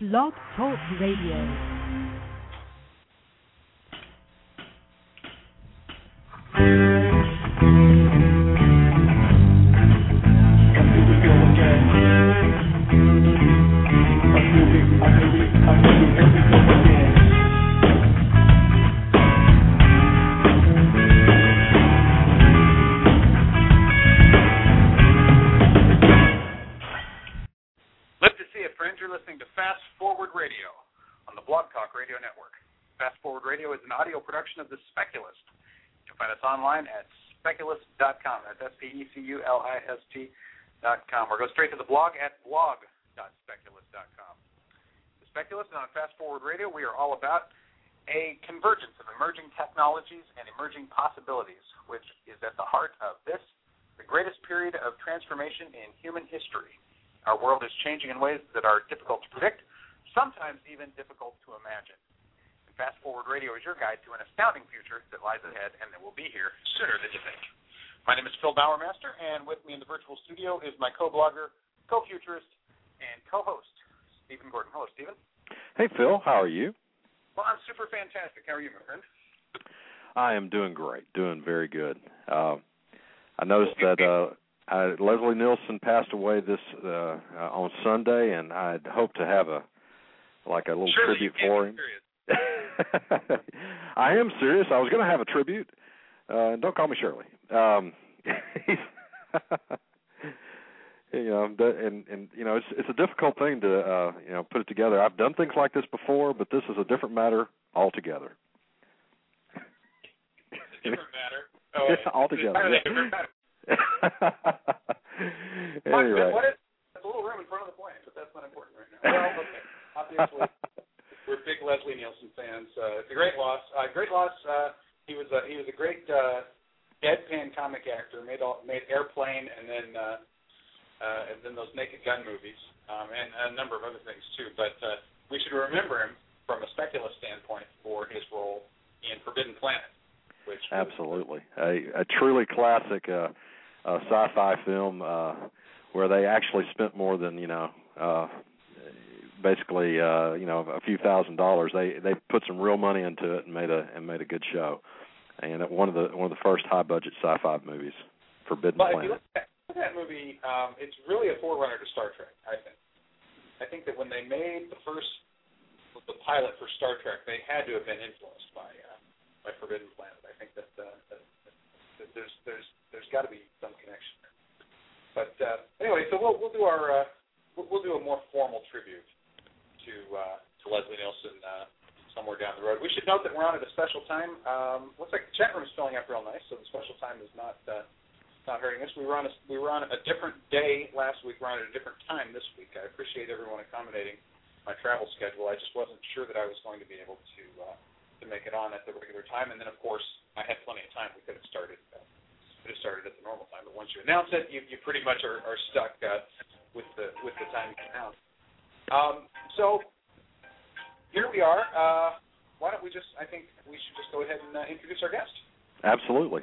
Blog Talk Radio. Of The Speculist. You can find us online at speculist.com. That's SPECULIST.com. Or go straight to the blog at blog.speculist.com. The Speculist and on Fast Forward Radio, we are all about a convergence of emerging technologies and emerging possibilities, which is at the heart of this, the greatest period of transformation in human history. Our world is changing in ways that are difficult to predict, sometimes even difficult to imagine. Fast Forward Radio is your guide to an astounding future that lies ahead and that will be here sooner than you think. My name is Phil Bowermaster, and with me in the virtual studio is my co-blogger, co-futurist, and co-host, Stephen Gordon. Hello, Stephen. Hey, Phil. How are you? Well, I'm super fantastic. How are you, my friend? I am doing great, doing very good. I noticed that Leslie Nielsen passed away this on Sunday, and I'd hoped to have a little tribute for him. I am serious. I was going to have a tribute. Don't call me Shirley. It's a difficult thing to put it together. I've done things like this before, but this is a different matter altogether. It's a different matter. Oh, altogether. It's different matter. Anyway. There's a little room in front of the plant, but that's not important right now. Well, okay. Obviously. We're big Leslie Nielsen fans. It's a great loss. He was a great deadpan comic actor. Made Airplane, and then those Naked Gun movies, and a number of other things too. But we should remember him from a Speculist standpoint for his role in Forbidden Planet, which absolutely a truly classic sci-fi film where they actually spent more than basically, a few $1,000s. They put some real money into it and made a good show, and one of the first high budget sci-fi movies, Forbidden Planet. If you look at that movie, it's really a forerunner to Star Trek. I think that when they made the pilot for Star Trek, they had to have been influenced by Forbidden Planet. I think that there's got to be some connection there. But anyway, so we'll do a more formal tribute to Leslie Nielsen somewhere down the road. We should note that we're on at a special time. Looks like the chat room is filling up real nice, so the special time is not hurting us. We were on a different day last week. We're on at a different time this week. I appreciate everyone accommodating my travel schedule. I just wasn't sure that I was going to be able to make it on at the regular time, and then of course I had plenty of time. We could have started at the normal time, but once you announce it, you pretty much are stuck with the time you announce. So here we are. Why don't I think we should just go ahead and introduce our guest. Absolutely.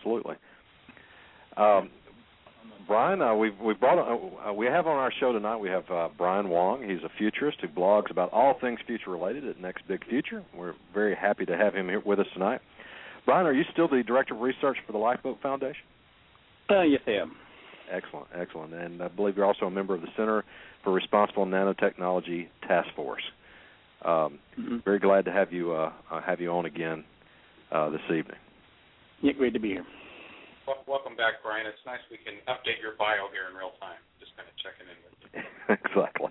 Brian, we have on our show tonight, we have Brian Wong. He's a futurist who blogs about all things future related at Next Big Future. We're very happy to have him here with us tonight. Brian, are you still the Director of Research for the Lifeboat Foundation? Yes, I am. Excellent. And I believe you're also a member of the Center for Responsible Nanotechnology Task Force. Very glad to have you on again this evening. Yeah, great to be here. Welcome back, Brian. It's nice we can update your bio here in real time. Just kind of checking in with you. Exactly.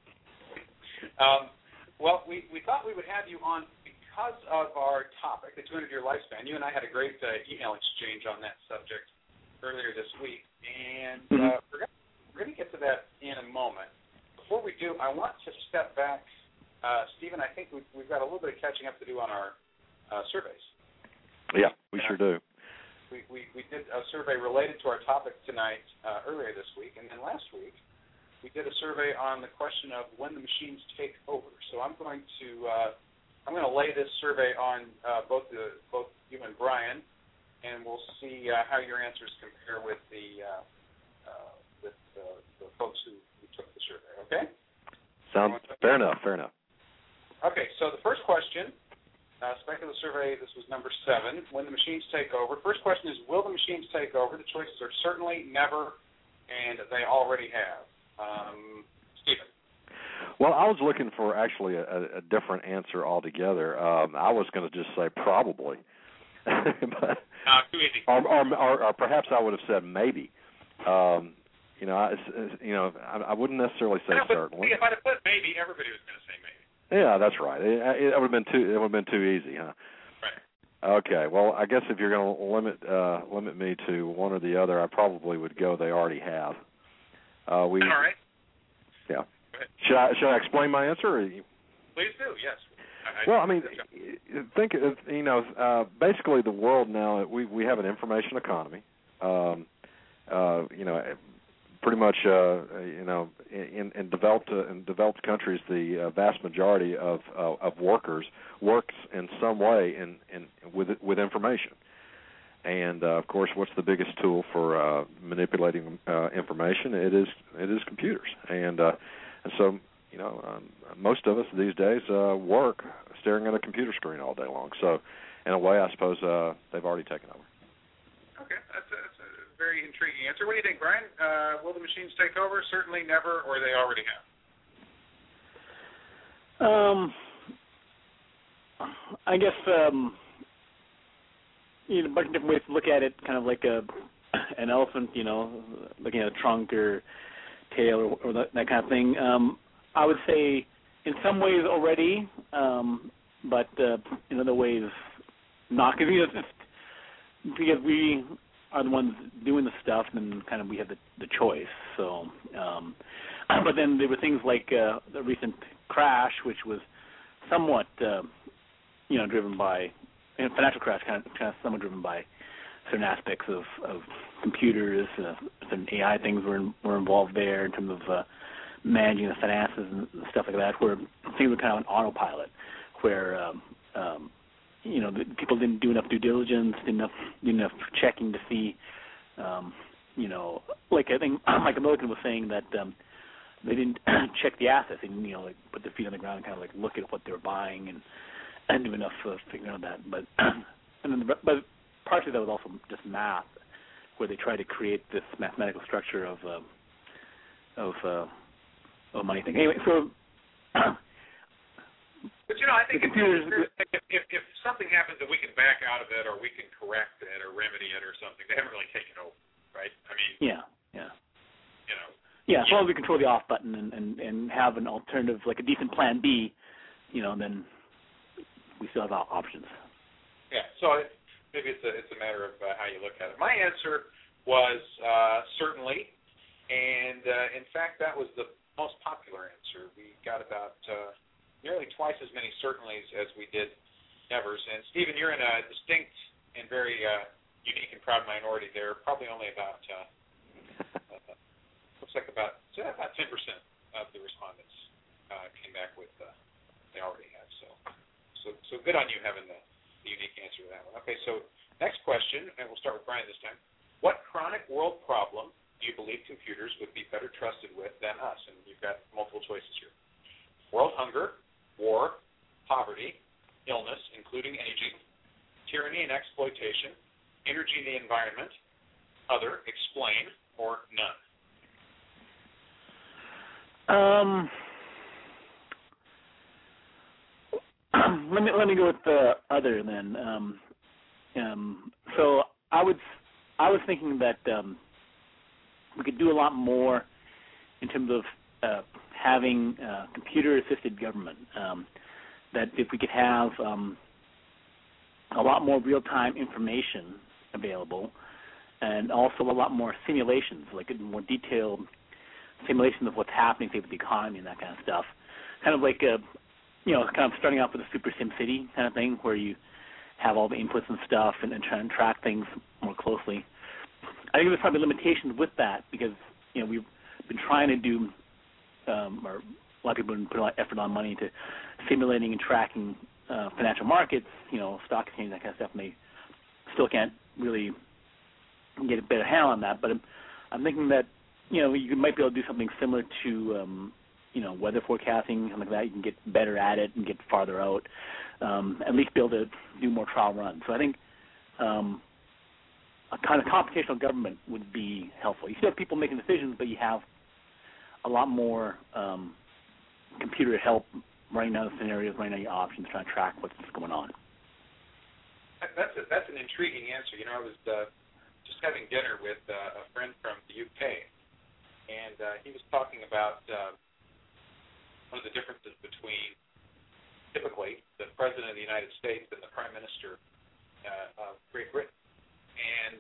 Well, we thought we would have you on because of our topic, the 200-year lifespan. You and I had a great email exchange on that subject earlier this week, and we're going to get to that in a moment. Before we do, I want to step back. Stephen, I think we've got a little bit of catching up to do on our surveys. Yeah, we sure do. We did a survey related to our topic tonight earlier this week, and then last week we did a survey on the question of when the machines take over. So I'm going to lay this survey on both you and Brian, and we'll see how your answers compare with the folks who took the survey. Okay? Sounds fair enough. Okay, so the first question, speculative survey, this was number 7, when the machines take over. First question is, will the machines take over? The choices are certainly, never, and they already have. Stephen. Well, I was looking for actually a different answer altogether. I was going to just say probably. But, too easy. Or perhaps I would have said maybe. I wouldn't necessarily say certainly. If I'd have put maybe, everybody was going to say maybe. Yeah, that's right. It would have been too easy, huh? Right. Okay. Well, I guess if you're going to limit me to one or the other, I probably would go. They already have. All right. Yeah. Should I explain my answer? Or Please do. Yes. Think of basically the world now. We have an information economy. Pretty much, in developed countries, the vast majority of workers works in some way with information. And of course, what's the biggest tool for manipulating information? It is computers. And so, most of us these days work staring at a computer screen all day long. So, in a way, I suppose they've already taken over. Okay, that's a very intriguing answer. What do you think, Brian? Will the machines take over? Certainly, never, or they already have? I guess a bunch of different ways to look at it, kind of like an elephant, looking at a trunk or tail or that kind of thing. I would say in some ways already, but in other ways not. Because we are the ones doing the stuff, and kind of we have the choice. So, but then there were things like the recent crash, which was somewhat, driven by financial crash, kind of somewhat driven by certain aspects of computers. Certain AI things were involved there in terms of managing the finances and stuff like that, where things were kind of on autopilot, where people didn't do enough due diligence, didn't do enough checking to see, like I think Mike Milliken was saying that they didn't check the assets. They didn't, put their feet on the ground and kind of look at what they were buying and do enough figuring out that. But but partially that was also just math, where they tried to create this mathematical structure of a money thing. Anyway, so. But I think if something happens that we can back out of it, or we can correct it, or remedy it, or something, they haven't really taken over, right? I mean, yeah. As long as we control the off button and have an alternative, like a decent plan B, then we still have options. Yeah. So maybe it's a matter of how you look at it. My answer was certainly, and in fact, that was the most popular answer. We got about nearly twice as many certainlys as we did nevers. And Stephen, you're in a distinct and very unique and proud minority there. Probably only about looks like about 10% of the respondents came back with they already have. So good on you having the unique answer to that one. Okay, so next question, and we'll start with Brian this time. What chronic world problem do you believe computers would be better trusted with than us? And you've got multiple choices here. World hunger, war, poverty, illness, including aging, tyranny and exploitation, energy and the environment, other, explain, or none. Let me go with the other then. So I was thinking that we could do a lot more in terms of having computer-assisted government. That if we could have a lot more real-time information available, and also a lot more simulations, like more detailed simulations of what's happening, say, with the economy and that kind of stuff. Kind of like kind of starting off with a Super Sim City kind of thing, where you have all the inputs and stuff and try and track things more closely. I think there's probably limitations with that because we've been trying to do, or a lot of people have been putting a lot of effort on money into simulating and tracking financial markets, stock exchange, that kind of stuff, and they still can't really get a better handle on that. But I'm thinking that you might be able to do something similar to weather forecasting, something like that. You can get better at it and get farther out. At least be able to do more trial runs. So I think a kind of computational government would be helpful. You still have people making decisions, but you have a lot more computer help running down the scenarios, running down your options, trying to track what's going on. That's an intriguing answer. I was just having dinner with a friend from the UK, and he was talking about one of the differences between typically the President of the United States and the Prime Minister of Great Britain. And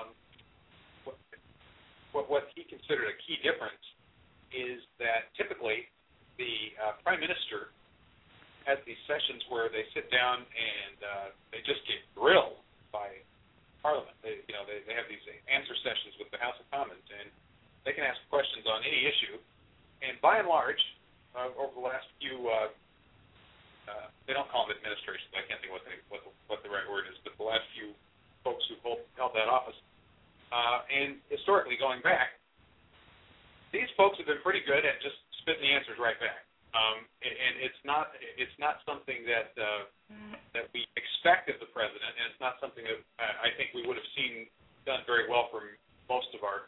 what he considered a key difference is that typically the Prime Minister has these sessions where they sit down and they just get grilled by Parliament. They have these answer sessions with the House of Commons, and they can ask questions on any issue. And by and large, over the last few, they don't call them administrations. I can't think what the right word is, but the last few folks who held that office, and historically going back, these folks have been pretty good at just spitting the answers right back. And it's not something that we expect of the president, and it's not something that I think we would have seen done very well from most of our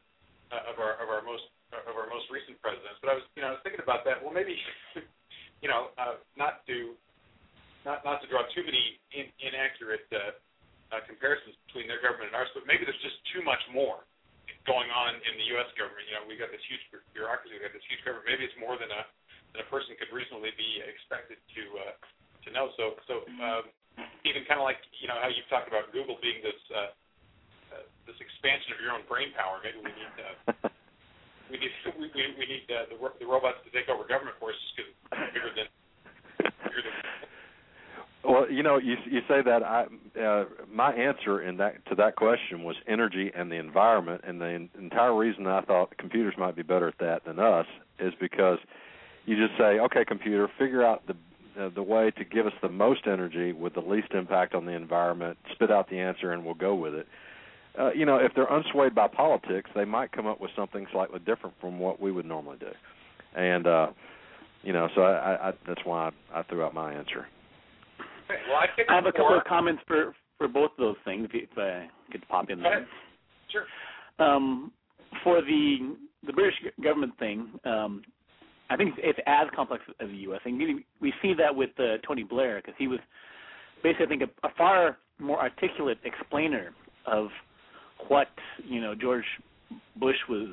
most recent presidents. But I was thinking about that. Well, maybe not to draw too many inaccurate comparisons between their government and ours, but maybe there's just too much more going on in the U.S. government. We got this huge bureaucracy, we got this huge government. Maybe it's more than a person could reasonably be expected to know. So even kind of like how you talked about Google being this expansion of your own brain power. Maybe we need the robots to take over government for us just because it's bigger than. Well, you say that. My answer to that question was energy and the environment, and the entire reason I thought computers might be better at that than us is because you just say, okay, computer, figure out the way to give us the most energy with the least impact on the environment, spit out the answer, and we'll go with it. If they're unswayed by politics, they might come up with something slightly different from what we would normally do. And, so I that's why I threw out my answer. Okay, well, I have a couple of comments for both of those things, if I could pop in there. Sure. For the British government thing, I think it's as complex as the U.S. thing. We see that with Tony Blair, because he was basically, I think, a far more articulate explainer of what George Bush was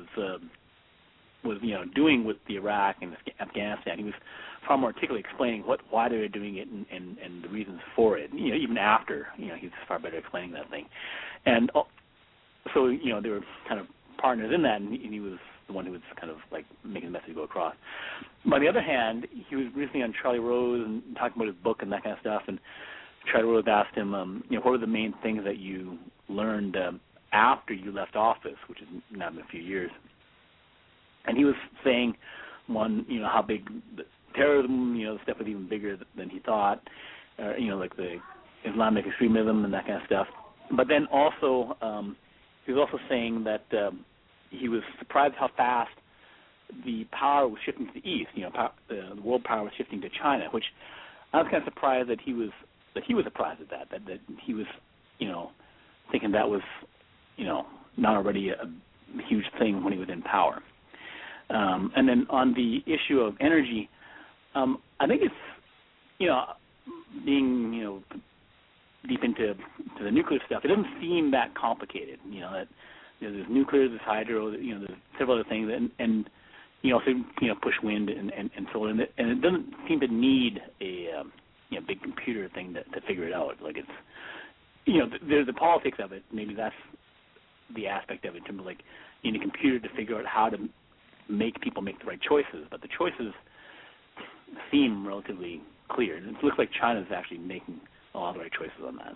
doing with the Iraq and Afghanistan. He was far more articulate explaining why they were doing it and the reasons for it. Even after he's far better explaining that thing, and so they were kind of partners in that, and he was the one who was kind of like making the message go across. But on the other hand, he was recently on Charlie Rose and talking about his book and that kind of stuff, and Charlie Rose asked him, what were the main things that you learned after you left office, which has now been a few years. And he was saying, one, how big the terrorism, the stuff was even bigger than he thought, like the Islamic extremism and that kind of stuff. But then also, he was also saying that he was surprised how fast the power was shifting to the east. The world power was shifting to China, which I was kind of surprised that he was surprised at that he was, thinking that was, not already a huge thing when he was in power. And then on the issue of energy, I think it's, being, deep into the nuclear stuff, it doesn't seem that complicated. That there's nuclear, there's hydro, there's several other things, and push wind and solar, and it doesn't seem to need a big computer thing to figure it out. Like it's, there's the politics of it. Maybe that's the aspect of it, in terms of like you need a computer to figure out how to make people make the right choices, but the choices seem relatively clear. It looks like China's actually making a lot of the right choices on that.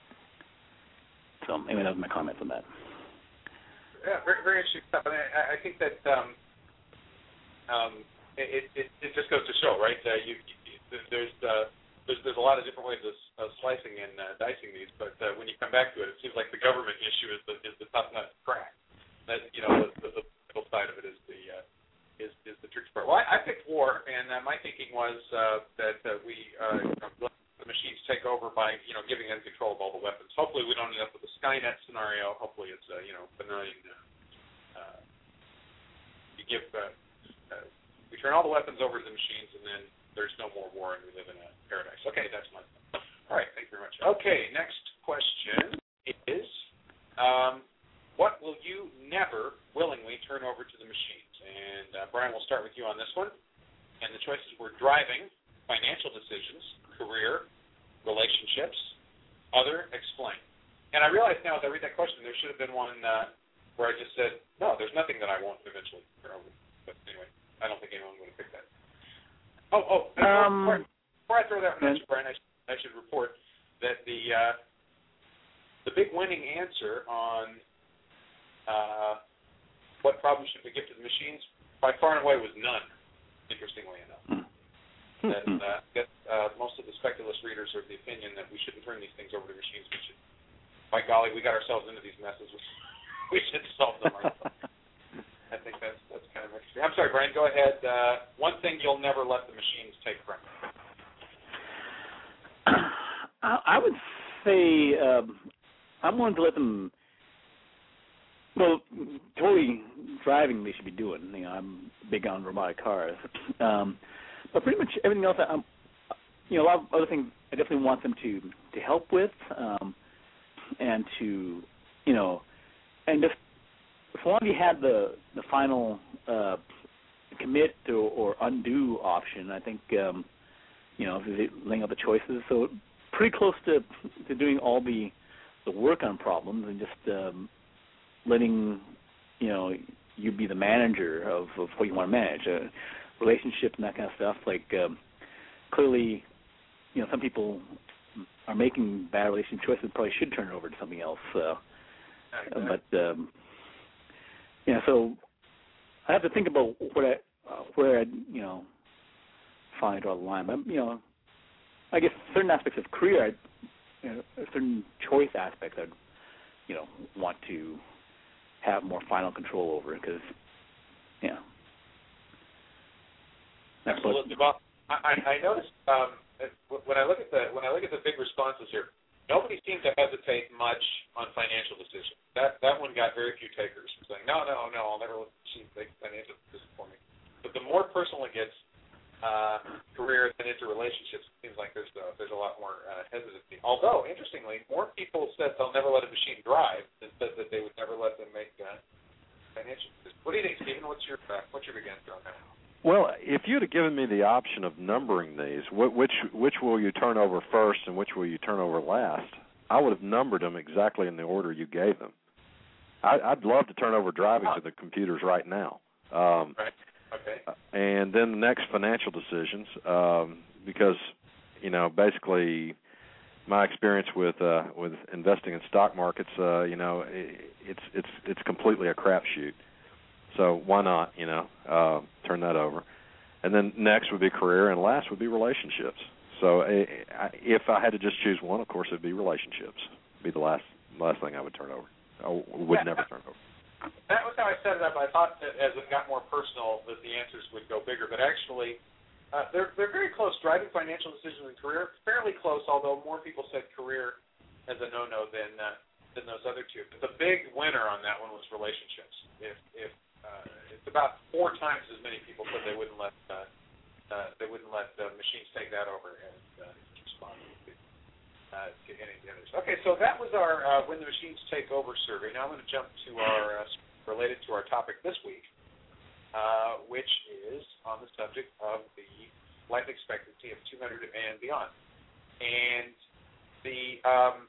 So anyway, that was my comments on that. Yeah, very, very interesting stuff. I think that it just goes to show, right? There's a lot of different ways of slicing and dicing these, but when you come back to it, it seems like the government issue is the tough nut to crack. That the political side of it is the is the tricky part. Well, I picked war, and my thinking was that we let the machines take over by giving them control of all the weapons. Hopefully, we don't end up with a Skynet scenario. Hopefully, it's benign. We turn all the weapons over to the machines, and then there's no more war, and we live in a paradise. Okay, that's my thought. All right, thank you very much. Okay, next question is, what will you never willingly turn over to the machines? And Brian, we'll start with you on this one. And the choices were driving, financial decisions, career, relationships, other, explain. And I realize now as I read that question, there should have been one where I just said, no, there's nothing that I won't eventually turn over. But anyway, I don't think anyone would have picked that. Before I throw that one at you, Brian, I should report that the big winning answer on what problems should we give to the machines, by far and away, was none, interestingly enough. Most of the speculative readers are of the opinion that we shouldn't turn these things over to machines. We should, by golly, we got ourselves into these messes. We should solve them ourselves. I think that's kind of interesting. I'm sorry, Brian, go ahead. One thing you'll never let the machines take from you. I would say I'm willing to let them. Well, totally driving they should be doing. I'm big on robotic cars, but pretty much everything else. A lot of other things I definitely want them to help with, and to, and just as long as you had the final commit or undo option, I think laying out the choices. So pretty close to doing all the work on problems and just letting you be the manager of what you want to manage, relationship and that kind of stuff. Like clearly, some people are making bad relationship choices and probably should turn it over to something else. But so I have to think about where I finally draw the line. But, I guess certain aspects of career, certain choice aspects, I'd want to have more final control over, because absolutely. Well, I noticed when I look at the big responses here, nobody seemed to hesitate much on financial decisions. That one got very few takers, saying no, I'll never let the machine make financial decisions for me. But the more personal it gets, career and into relationships, it seems like there's a lot more hesitancy. Although, interestingly, more people said they'll never let a machine drive than said that they would never let them make financial decisions. What do you think, Stephen? What's your big answer on that? Well, if you'd have given me the option of numbering these, which will you turn over first and which will you turn over last, I would have numbered them exactly in the order you gave them. I'd love to turn over driving to the computers right now. Right. Okay. And then the next, financial decisions, because basically my experience with investing in stock markets, it's completely a crapshoot. So why not, turn that over? And then next would be career, and last would be relationships. So if I had to just choose one, of course, it would be relationships. It'd be the last thing I would turn over. I would never turn over. That was how I set it up. I thought that as it got more personal, that the answers would go bigger. But actually, they're very close. Driving, financial decisions, and career, fairly close. Although more people said career as a no-no than those other two. But the big winner on that one was relationships. If it's about 4 times as many people said they wouldn't let machines take that over and respond to any of the others. Okay, so that was our When the Machines Take Over survey. Now I'm going to jump to our related to our topic this week, which is on the subject of the life expectancy of 200 and beyond. And the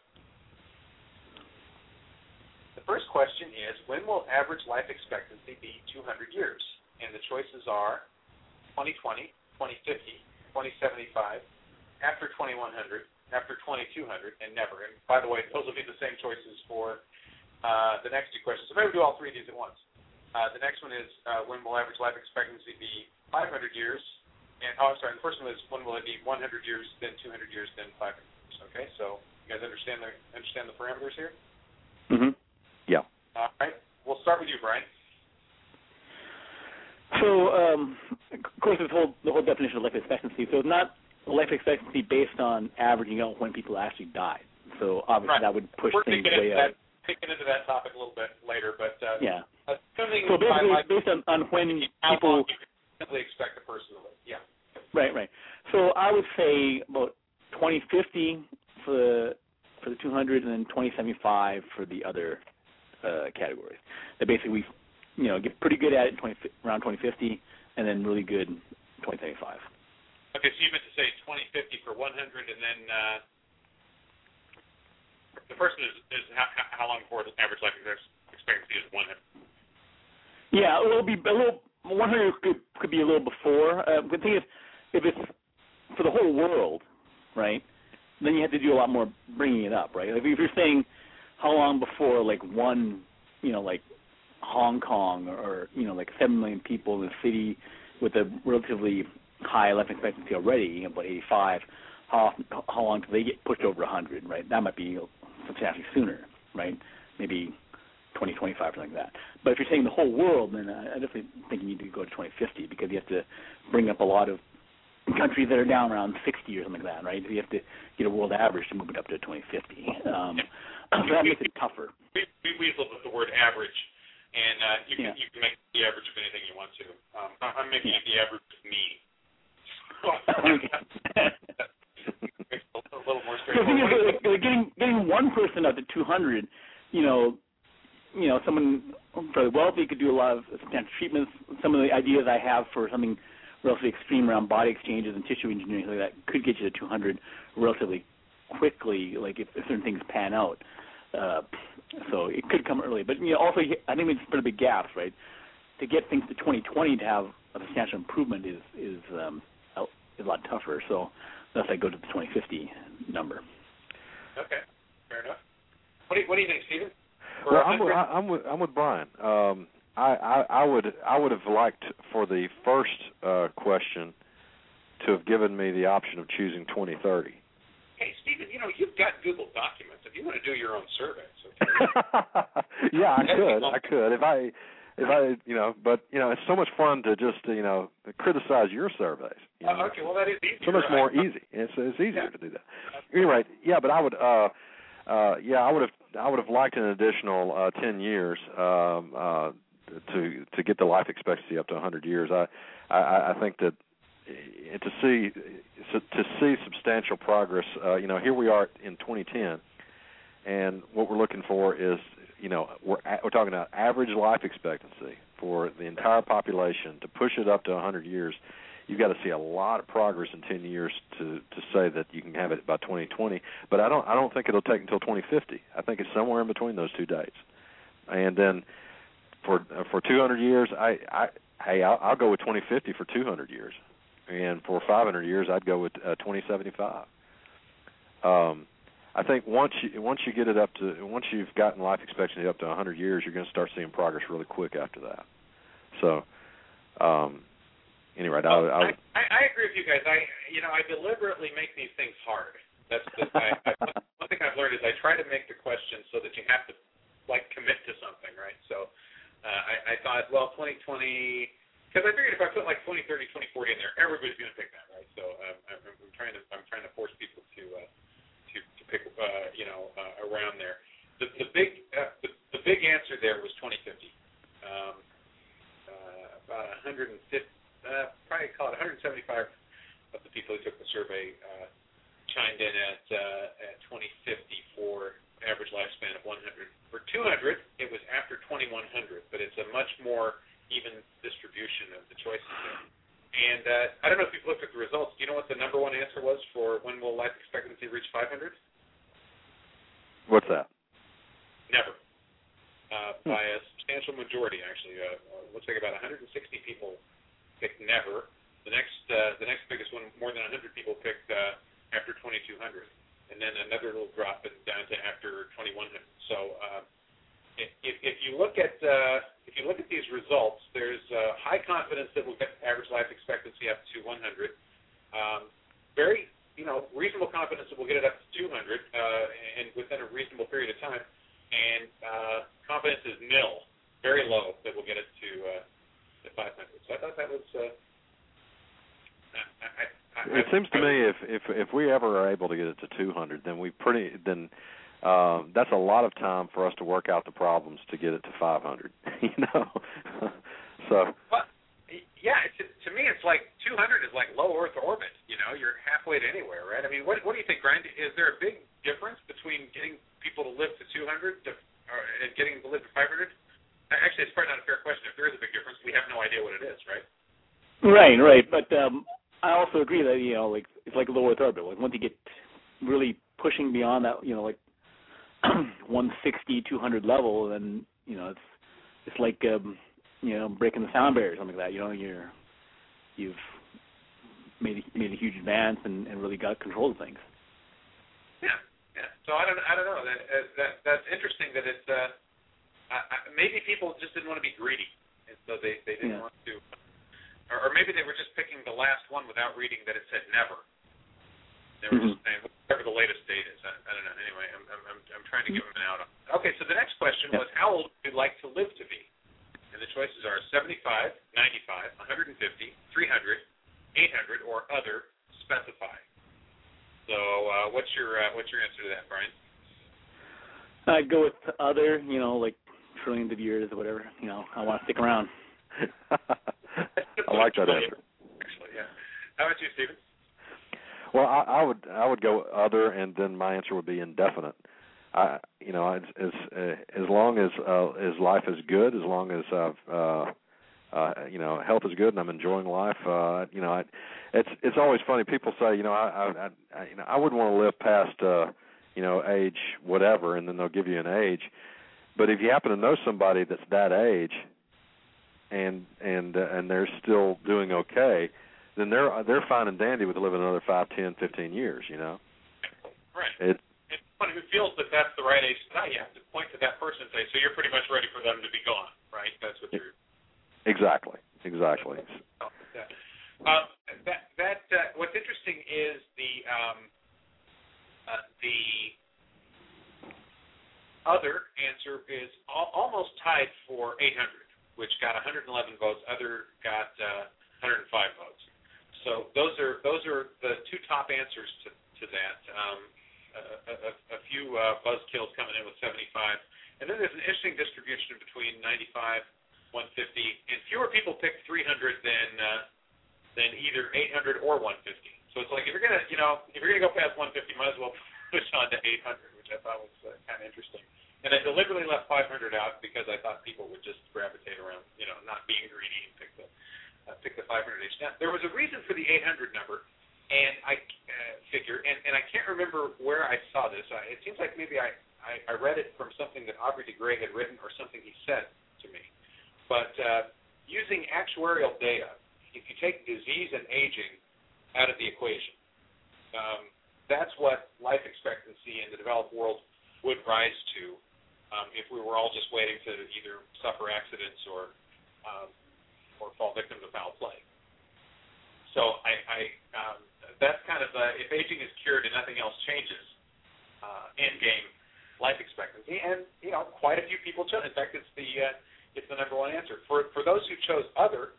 first question is, when will average life expectancy be 200 years? And the choices are 2020, 2050, 2075, after 2100, after 2200, and never. And by the way, those will be the same choices for the next 2 questions. So maybe we'll do all 3 of these at once. The next one is, when will average life expectancy be 500 years? And the first one is, when will it be 100 years, then 200 years, then 500 years? Okay, so you guys understand the parameters here? Mm-hmm. Yeah. All right. We'll start with you, Brian. So, of course, the whole definition of life expectancy. So it's not life expectancy based on averaging out when people actually die. So obviously that would push things way out. Taking into that topic a little bit later, but yeah. Assuming so basically, it's based on when people simply expect a person to live. Yeah. Right. So I would say about 2050 for the 200, and then 2075 for the other categories. That basically we get pretty good at it around 2050, and then really good 2075. Okay, so you meant to say 2050 for 100, and then the person is how long before the average life expectancy is 100? Yeah, it'll be a little. 100 could be a little before. The thing is, if it's for the whole world, right, then you have to do a lot more bringing it up, right? Like if you're saying how long before, like one, like Hong Kong or like 7 million people in a city with a relatively high life expectancy already, about 85, how long do they get pushed over 100, right? That might be substantially sooner, right? Maybe 2025 or something like that. But if you're saying the whole world, then I definitely think you need to go to 2050 because you have to bring up a lot of countries that are down around 60 or something like that, right? You have to get a world average to move it up to 2050. So that makes it tougher. We weasel with the word average, and you can make the average of anything you want to. I'm making it the average of me. A little more straightforward. So getting one person up to 200, someone fairly wealthy could do a lot of substantial treatments. Some of the ideas I have for something relatively extreme around body exchanges and tissue engineering, like that could get you to 200 relatively quickly, like if certain things pan out. So it could come early. But also I think there's pretty big gaps, right? To get things to 2020 to have a substantial improvement is a lot tougher. So thus I go to the 2050 number. Okay, fair enough. What do you think, Stephen? Well, I'm with Brian. I would have liked for the first question to have given me the option of choosing 2030. Hey, Stephen, you've got Google Documents. If you want to do your own surveys, okay? Yeah, I could. If I, but it's so much fun to just criticize your surveys. Okay, well that is easier. So much more easy. It's easier to do that. Anyway, yeah, but I would have liked an additional 10 years to get the life expectancy up to 100 years. I think that to see substantial progress. Here we are in 2010, and what we're looking for is we're talking about average life expectancy for the entire population. To push it up to 100 years, you've got to see a lot of progress in 10 years to say that you can have it by 2020. But I don't think it'll take until 2050. I think it's somewhere in between those two dates. And then for 200 years, I'll go with 2050 for 200 years, and for 500 years, I'd go with 2075. I think once you get it once you've gotten life expectancy up to 100 years, you're going to start seeing progress really quick after that. So. Anyway, I agree with you guys. I deliberately make these things hard. That's one thing I've learned is I try to make the question so that you have to commit to something, right? So I thought, well, 2020, because I figured if I put 2030, 2040 in there, everybody's going to pick that, right? So I'm trying to force people to pick around there. The big answer there was 2050. About 150. Probably call it 175 of the people who took the survey chimed in at 2050 for average lifespan of 100. For 200, it was after 2100, but it's a much more even distribution of the choices there. And I don't know if you've looked at the results. Do you know what the number one answer was for when will life expectancy reach 500? What's that? Never. By a substantial majority, actually. Looks like about 160 people picked never. The next biggest one, more than 100 people picked after 2200, and then another little drop down to after 2100. So if you look at these results, there's high confidence that we'll get average life expectancy up to 100. Very reasonable confidence that we'll get it up to 200 and within a reasonable period of time, and confidence is nil, very low that we'll get it to 500. So I if we ever are able to get it to 200, then that's a lot of time for us to work out the problems to get it to 500. So. Well, yeah, to me, it's like 200 is like low Earth orbit. You're halfway to anywhere, right? I mean, what do you think, Brian? Is there a big difference between getting people to live to 200 and getting them to live to 500? Actually, it's probably not a fair question. If there is a big difference, we have no idea what it is, right? Right. But I also agree that it's like low Earth orbit. Like once you get really pushing beyond that, like 160, 200 level, then it's like breaking the sound barrier or something like that. You've made a huge advance and really got control of things. Yeah. So I don't know. That's interesting. That it's maybe people just didn't want to be greedy, and so they didn't want to, or maybe they were just picking the last one without reading that it said never. They were just saying whatever the latest date is. I don't know. Anyway, I'm trying to give them an out on. Okay, so the next question was, how old would you like to live to be? And the choices are 75, 95, 150, 300, 800, or other specify. So what's your answer to that, Brian? I'd go with other, like trillions of years or whatever. I want to stick around. I like that answer. Actually, yeah. How about you, Stephen? Well, I would go other, and then my answer would be indefinite. As long as life is good, as long as health is good, and I'm enjoying life. It's always funny. People say, I wouldn't want to live past age whatever, and then they'll give you an age. But if you happen to know somebody that's that age, and they're still doing okay, then they're fine and dandy with living another 5, 10, 15 years. Right. It's someone who feels that that's the right age to die. You have to point to that person and say, so you're pretty much ready for them to be gone, right? That's what you're. Exactly. What's interesting is the other answer is almost tied for 800, which got 111 votes. Other got 105 votes. So those are the two top answers to that. A few buzzkills coming in with 75, and then there's an interesting distribution between 95, 150, and fewer people picked 300 than either 800 or 150. So it's like if you're gonna go past 150, might as well push on to 800, which I thought was kind of interesting. And I deliberately left 500 out because I thought people would just gravitate around, not being greedy and pick the 500 age. Now there was a reason for the 800 number, and I figure, and I can't remember where I saw this. It seems like maybe I read it from something that Aubrey de Grey had written or something he said to me. But using actuarial data, if you take disease and aging out of the equation, that's what life expectancy in the developed world would rise to if we were all just waiting to either suffer accidents or fall victim to foul play. So that's kind of if aging is cured and nothing else changes, end game life expectancy, and quite a few people chose. In fact, it's the number one answer. For those who chose other,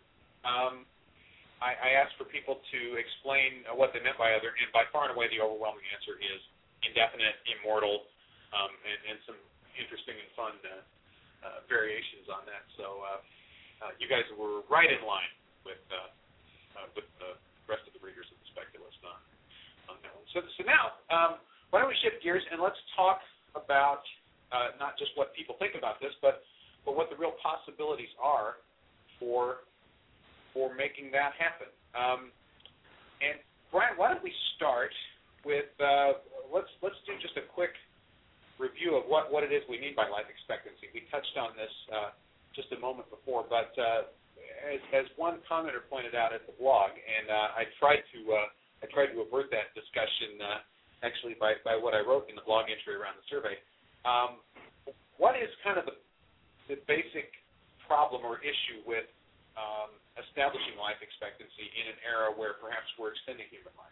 I asked for people to explain what they meant by other, and by far and away the overwhelming answer is indefinite, immortal, and some interesting and fun variations on that. So you guys were right in line with the rest of the readers of the Speculist on that one. So now, why don't we shift gears and let's talk about not just what people think about this, but what the real possibilities are for making that happen. And Brian, why don't we start with let's do just a quick review of what it is we mean by life expectancy. We touched on this just a moment before, but as one commenter pointed out at the blog, and I tried to avert that discussion actually by what I wrote in the blog entry around the survey. What is kind of the basic problem or issue with establishing life expectancy in an era where perhaps we're extending human life?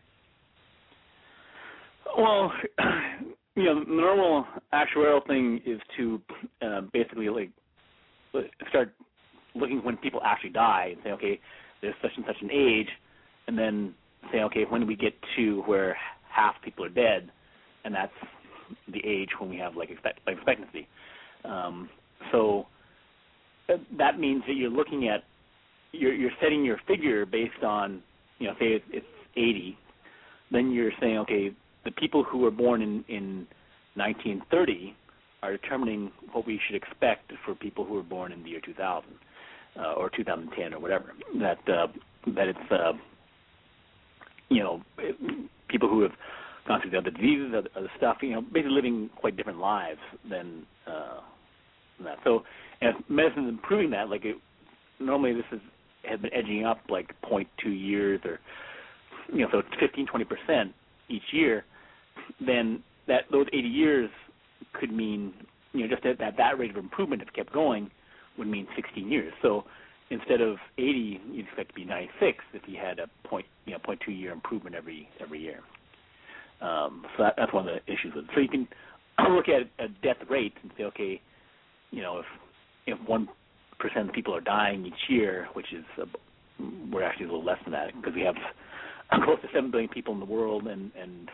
Well, the normal actuarial thing is to basically start looking when people actually die and say, okay, there's such and such an age, and then saying, okay, when do we get to where half people are dead, and that's the age when we have life expectancy. So that means that you're looking at, you're setting your figure based on, say it's 80, then you're saying, okay, the people who were born in 1930 are determining what we should expect for people who were born in the year 2000 or 2010 or whatever. That it's people who have gone through the other diseases, other stuff, basically living quite different lives than that. So, and medicine's improving that. Normally this has been edging up 0.2 years, or so 15-20% each year. Then those 80 years could mean just that rate of improvement, if it kept going, would mean 16 years. So instead of 80, you'd expect to be 96 if you had a 0.2 year improvement every year. So that's one of the issues with it. So you can look at a death rate and say, okay, if 1% of people are dying each year, which is we're actually a little less than that because we have close to 7 billion people in the world, and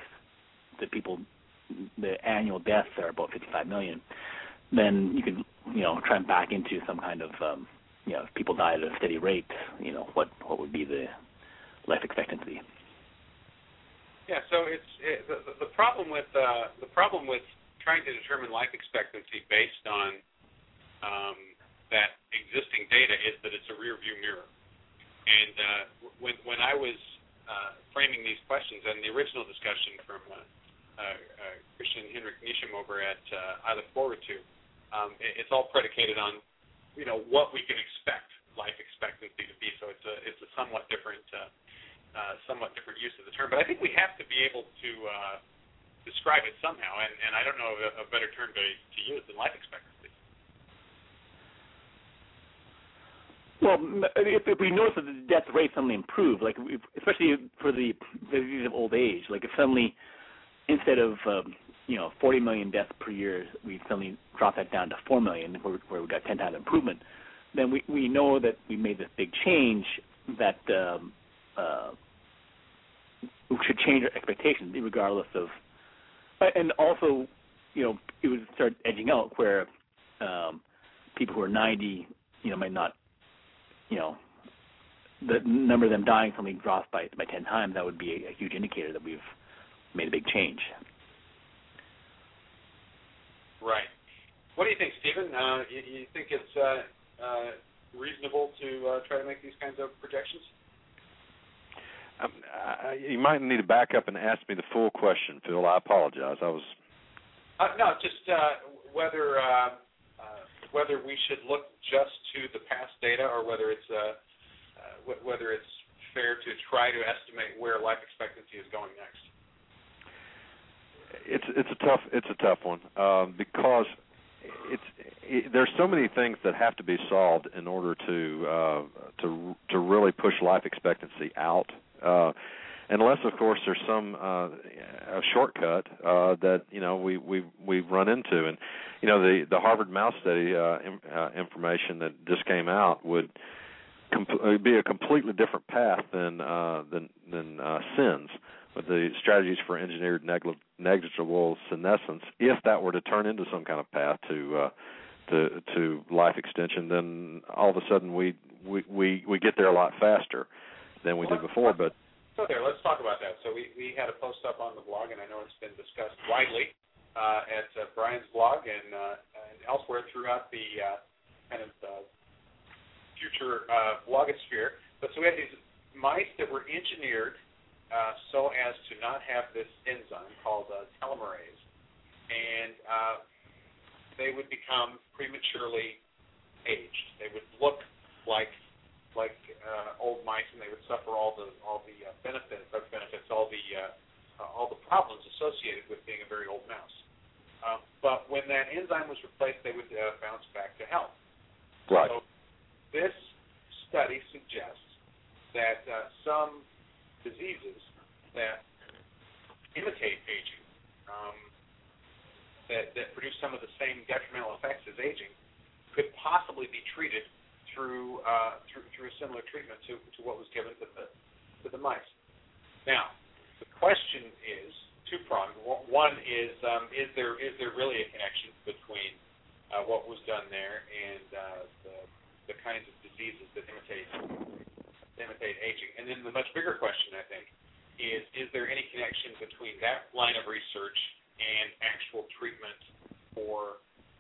the annual deaths are about 55 million. Then you can try and back into some kind of if people die at a steady rate, what would be the life expectancy? Yeah, so it's the problem with trying to determine life expectancy based on that existing data is that it's a rear view mirror. And when I was framing these questions and the original discussion from Christian Henrik Nisham over at I Look Forward To, it's all predicated on what we can expect life expectancy to be. So it's a somewhat different use of the term. But I think we have to be able to describe it somehow, and I don't know a better term to use than life expectancy. Well, if we notice that the death rate suddenly improves, especially for the disease of old age, if suddenly instead of 40 million deaths per year, we suddenly drop that down to 4 million, where we got 10 times improvement, then we know that we made this big change that we should change our expectations regardless of, and also, it would start edging out where people who are 90, might not, the number of them dying suddenly drops by 10 times. That would be a huge indicator that we've made a big change. Right. What do you think, Stephen? You think it's reasonable to try to make these kinds of projections? You might need to back up and ask me the full question, Phil. I apologize. I was. No, just whether we should look just to the past data, or whether it's fair to try to estimate where life expectancy is going next. It's a tough one because there's so many things that have to be solved in order to really push life expectancy out. Unless, of course, there's some a shortcut that we've run into, and the Harvard mouse study information that just came out would be a completely different path than SENS, with the strategies for engineered negligible senescence. If that were to turn into some kind of path to life extension, then all of a sudden we get there a lot faster than we did before. But so let's talk about that. So we had a post up on the blog, and I know it's been discussed widely at Brian's blog and elsewhere throughout the future blogosphere. But so we had these mice that were engineered so as to not have this enzyme called telomerase, and they would become prematurely aged. They would look like old mice, and they would suffer all the benefits, all the problems associated with being a very old mouse. But when that enzyme was replaced, they would bounce back to health. Right. So this study suggests that some diseases that imitate aging, that produce some of the same detrimental effects as aging, could possibly be treated through a similar treatment to what was given to the mice. Now, the question is two-pronged. One is there really a connection between what was done there and the kinds of diseases that imitate aging? And then the much bigger question, I think, is there any connection between that line of research and actual treatment for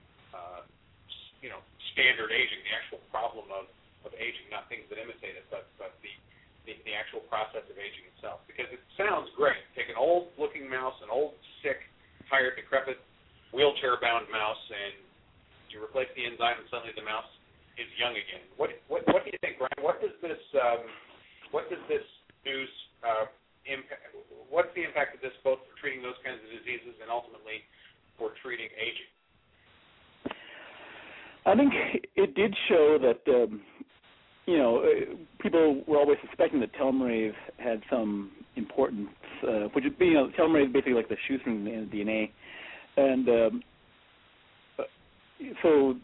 standard aging, the actual problem of aging, not things that imitate it, but the actual process of aging itself? Because it sounds great. Take an old-looking mouse, an old, sick, tired, decrepit, wheelchair-bound mouse, and you replace the enzyme, and suddenly the mouse is young again. What do you think, Brian? What does this news impact? What's the impact of this, both for treating those kinds of diseases and ultimately for treating aging? I think it did show that people were always suspecting that telomerase had some importance, which is, telomerase is basically like the shoestring in the DNA, and so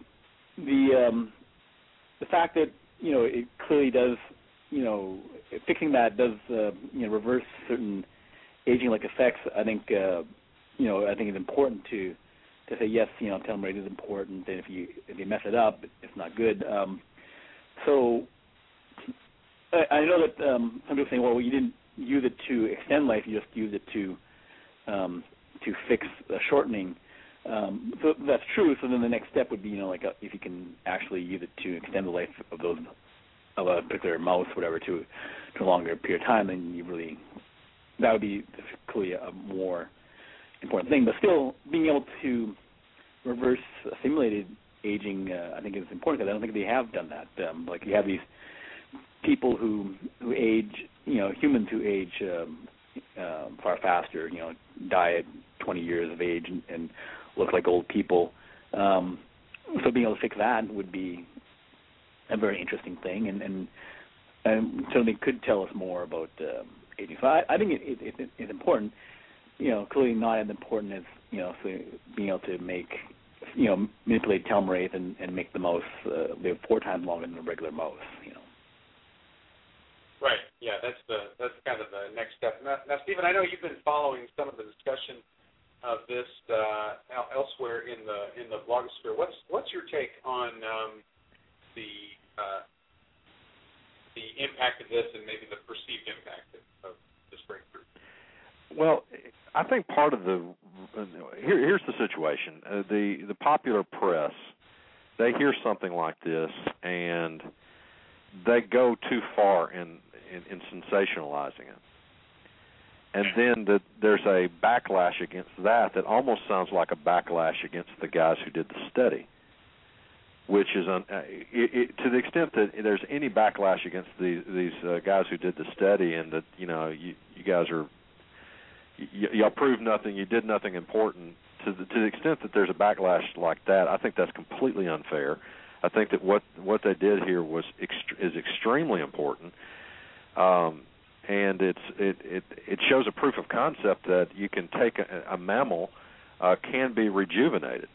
the fact that it clearly does, fixing that does reverse certain aging-like effects. I think I think it's important to say yes, telomerase is important, and if you mess it up, it's not good. So I know that some people are saying, well, you didn't use it to extend life; you just used it to fix shortening. So that's true. So then the next step would be, if you can actually use it to extend the life of a particular mouse, whatever, to a longer period of time, then that would be clearly a more important thing. But still, being able to reverse simulated aging, I think is important, because I don't think they have done that. Like you have these people who age, humans who age far faster, die at 20 years of age and look like old people. So being able to fix that would be a very interesting thing, and certainly could tell us more about aging. So I think it's important. Clearly not as important as so being able to make manipulate telomerase and make the mouse live 4 times longer than a regular mouse. Right. Yeah, that's kind of the next step. Now, Stephen, I know you've been following some of the discussion of this elsewhere in the blogosphere. What's your take on the impact of this and maybe the perceived impact of this breakthrough? Well, I think part of here's the situation. The popular press, they hear something like this and they go too far in sensationalizing it. And then there's a backlash against that almost sounds like a backlash against the guys who did the study, which is to the extent that there's any backlash against these guys who did the study, and that you guys are y'all proved nothing, you did nothing important. To the extent that there's a backlash like that, I think that's completely unfair. I think that what they did here is extremely important. And it shows a proof of concept that you can take a mammal can be rejuvenated.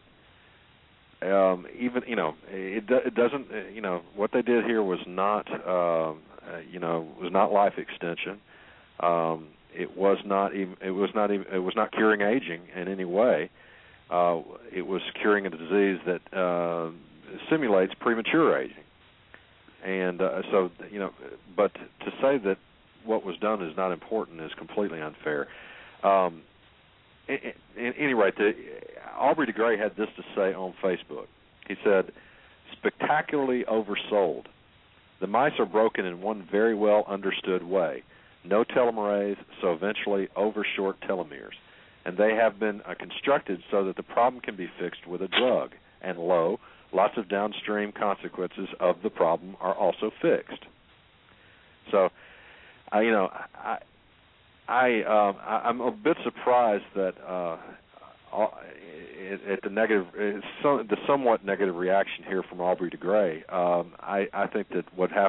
Even it doesn't what they did here was not was not life extension. It was not curing aging in any way. It was curing a disease that simulates premature aging. And but to say that what was done is not important is completely unfair. At any rate, Aubrey de Grey had this to say on Facebook. He said, "Spectacularly oversold. The mice are broken in one very well understood way. No telomerase, so eventually over-short telomeres. And they have been constructed so that the problem can be fixed with a drug. And lots of downstream consequences of the problem are also fixed." So, I'm a bit surprised that at the somewhat negative reaction here from Aubrey de Grey. I think that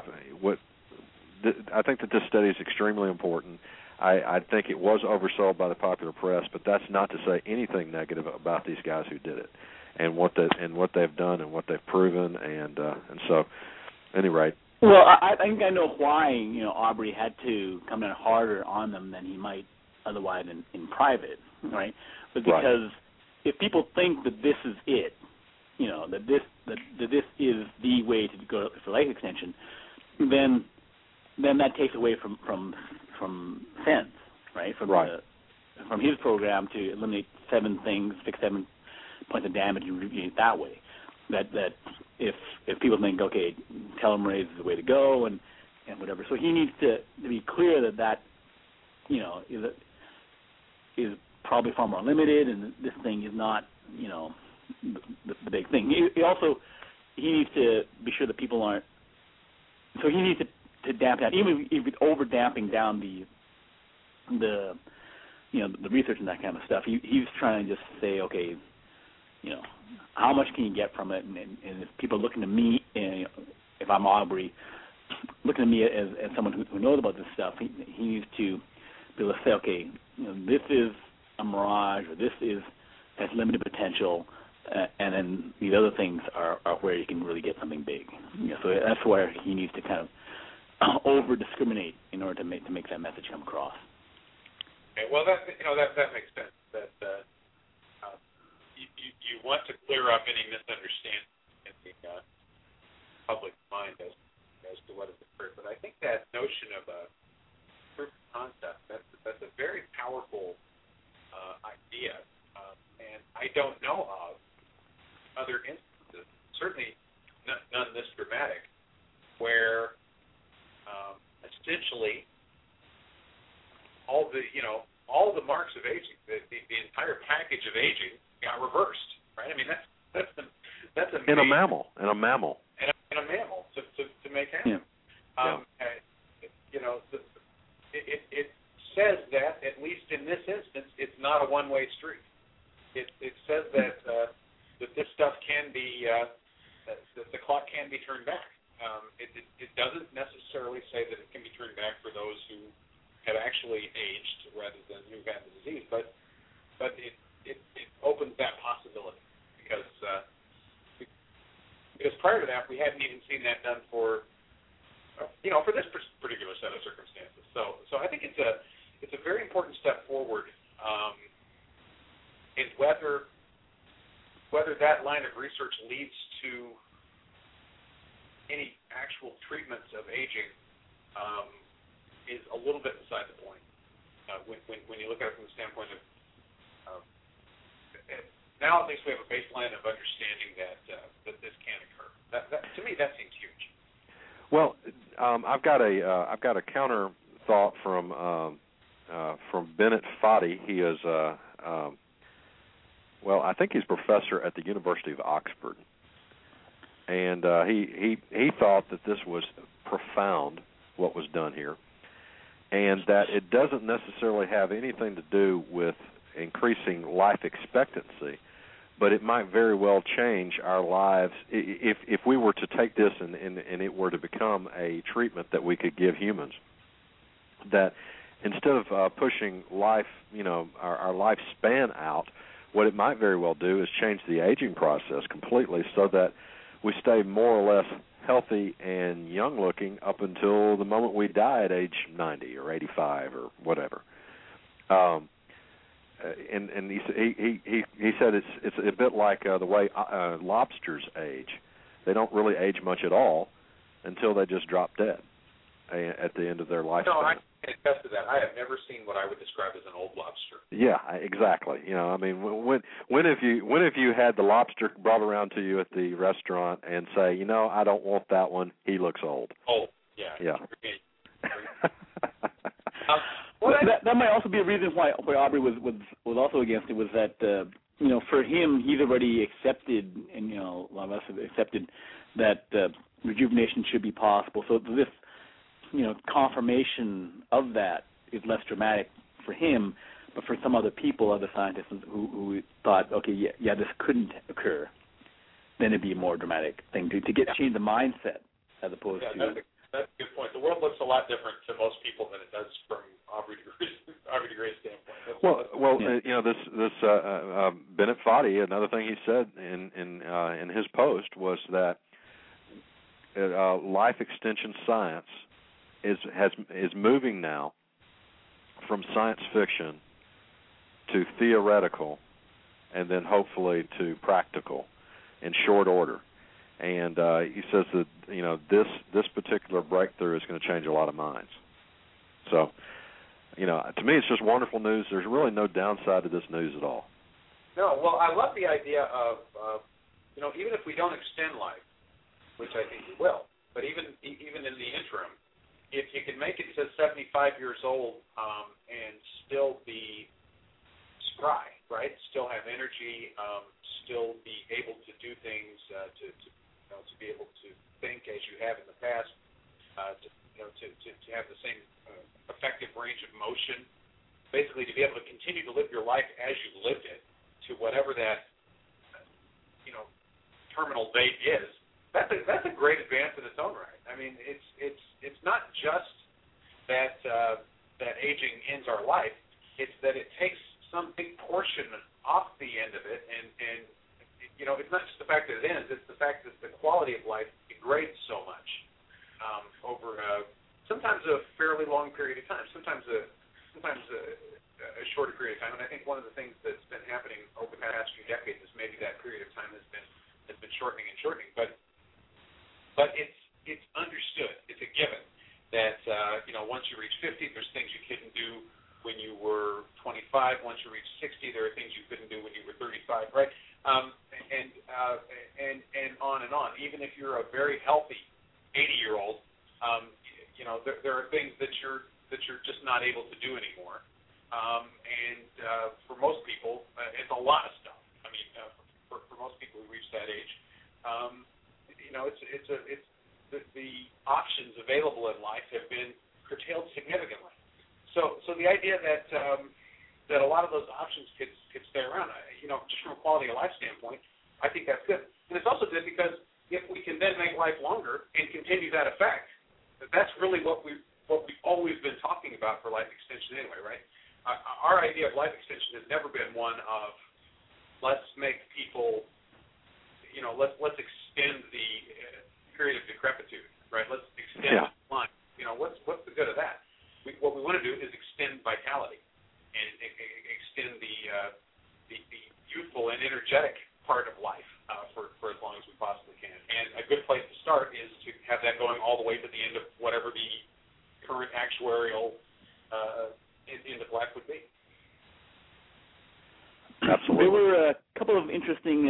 I think that this study is extremely important. I think it was oversold by the popular press, but that's not to say anything negative about these guys who did it and what they've done and what they've proven, and so, at any rate. Well, I think I know why Aubrey had to come in harder on them than he might otherwise in private, right? But because if people think that this is it, that this is the way to go for life extension, then that takes away from sense, right? From his program to eliminate 7 things, fix 7 points of damage, and review it that way. That if people think, okay, telomerase is the way to go and whatever, so he needs to be clear that is probably far more limited, and this thing is not the big thing. He needs to be sure that people aren't. So he needs to damp down, even if it's over damping down the research and that kind of stuff. He's trying to just say, okay, how much can you get from it? And if people are looking to me, if I'm Aubrey, looking at me as someone who knows about this stuff, he needs to be able to say, okay, this is a mirage, or this has limited potential, and then these other things are where you can really get something big. So that's where he needs to kind of over discriminate in order to make that message come across. Okay, well, that makes sense. That you want to clear up any misunderstanding in the public mind as to what has occurred. But I think that notion of a proof of concept, that's a very powerful idea, and I don't know of other instances, certainly none this dramatic, where essentially all the marks of aging, the entire package of aging got reversed, right? I mean, that's amazing. In a mammal. In a mammal to make happen. It says that, at least in this instance, it's not a one-way street. It says that this stuff can be, that the clock can be turned back. It doesn't necessarily say that it can be turned back for those who have actually aged rather than who've had the disease, but it opens that possibility because prior to that we hadn't even seen that done for this particular set of circumstances. So I think it's a very important step forward, in whether that line of research leads to any actual treatments of aging is a little bit beside the point. When you look at it from the standpoint of now at least we have a baseline of understanding that this can occur. That to me that seems huge. Well, I've got a counter thought from Bennett Foddy. He is I think he's professor at the University of Oxford, and he thought that this was profound what was done here, and that it doesn't necessarily have anything to do with increasing life expectancy, but it might very well change our lives if we were to take this and it were to become a treatment that we could give humans. That instead of pushing life, our lifespan out, what it might very well do is change the aging process completely so that we stay more or less healthy and young-looking up until the moment we die at age 90 or 85 or whatever. And he said it's a bit like the way lobsters age. They don't really age much at all until they just drop dead at the end of their lifespan. No, I can attest to that. I have never seen what I would describe as an old lobster. Yeah, exactly. I mean, when have you had the lobster brought around to you at the restaurant and say, I don't want that one. He looks old. Oh, yeah. That might also be a reason why Aubrey was also against it, was that for him he's already accepted, and a lot of us have accepted that rejuvenation should be possible. So this confirmation of that is less dramatic for him, but for some other people, other scientists who thought, okay, yeah, this couldn't occur, then it'd be a more dramatic thing to change the mindset as opposed to. That's a good point. The world looks a lot different to most people than it does from Aubrey de Grey's standpoint. This Bennett Foddy, another thing he said in his post was that life extension science is moving now from science fiction to theoretical, and then hopefully to practical in short order. And he says that this particular breakthrough is going to change a lot of minds. So, to me, it's just wonderful news. There's really no downside to this news at all. No, well, I love the idea of even if we don't extend life, which I think we will, but even in the interim, if you can make it to 75 years old and still be spry, right? Still have energy, still be able to do things, to be able to think as you have in the past, to have the same effective range of motion, basically to be able to continue to live your life as you lived it to whatever that terminal date is. That's a great advance in its own right. I mean, it's not just that aging ends our life. It's that it takes some big portion off the end of it, and it's not just the fact that it ends. It's the fact that the quality of life degrades so much over sometimes a fairly long period of time, sometimes a shorter period of time. And I think one of the things that's been happening over the past few decades is maybe that period of time has been shortening and shortening. But it's understood. It's a given that once you reach 50, there's things you couldn't do when you were 25. Once you reach 60, there are things you couldn't do when you were 35, right? And on and on. Even if you're a very healthy 80-year-old, there are things that you're just not able to do anymore. For most people, it's a lot of stuff. I mean, for most people who reach that age, the options available in life have been curtailed significantly. So the idea that a lot of those options could stay around, just from a quality of life standpoint, I think that's good. And it's also good because if we can then make life longer and continue that effect, that's really what we've always been talking about for life extension anyway, right? Our idea of life extension has never been one of let's make people, let's extend the period of decrepitude, right? Let's extend life. What's the good of that? What we want to do is extend vitality and extend the youthful and energetic part of life for as long as we possibly can. And a good place to start is to have that going all the way to the end of whatever the current actuarial end of life would be. Absolutely. There were a couple of interesting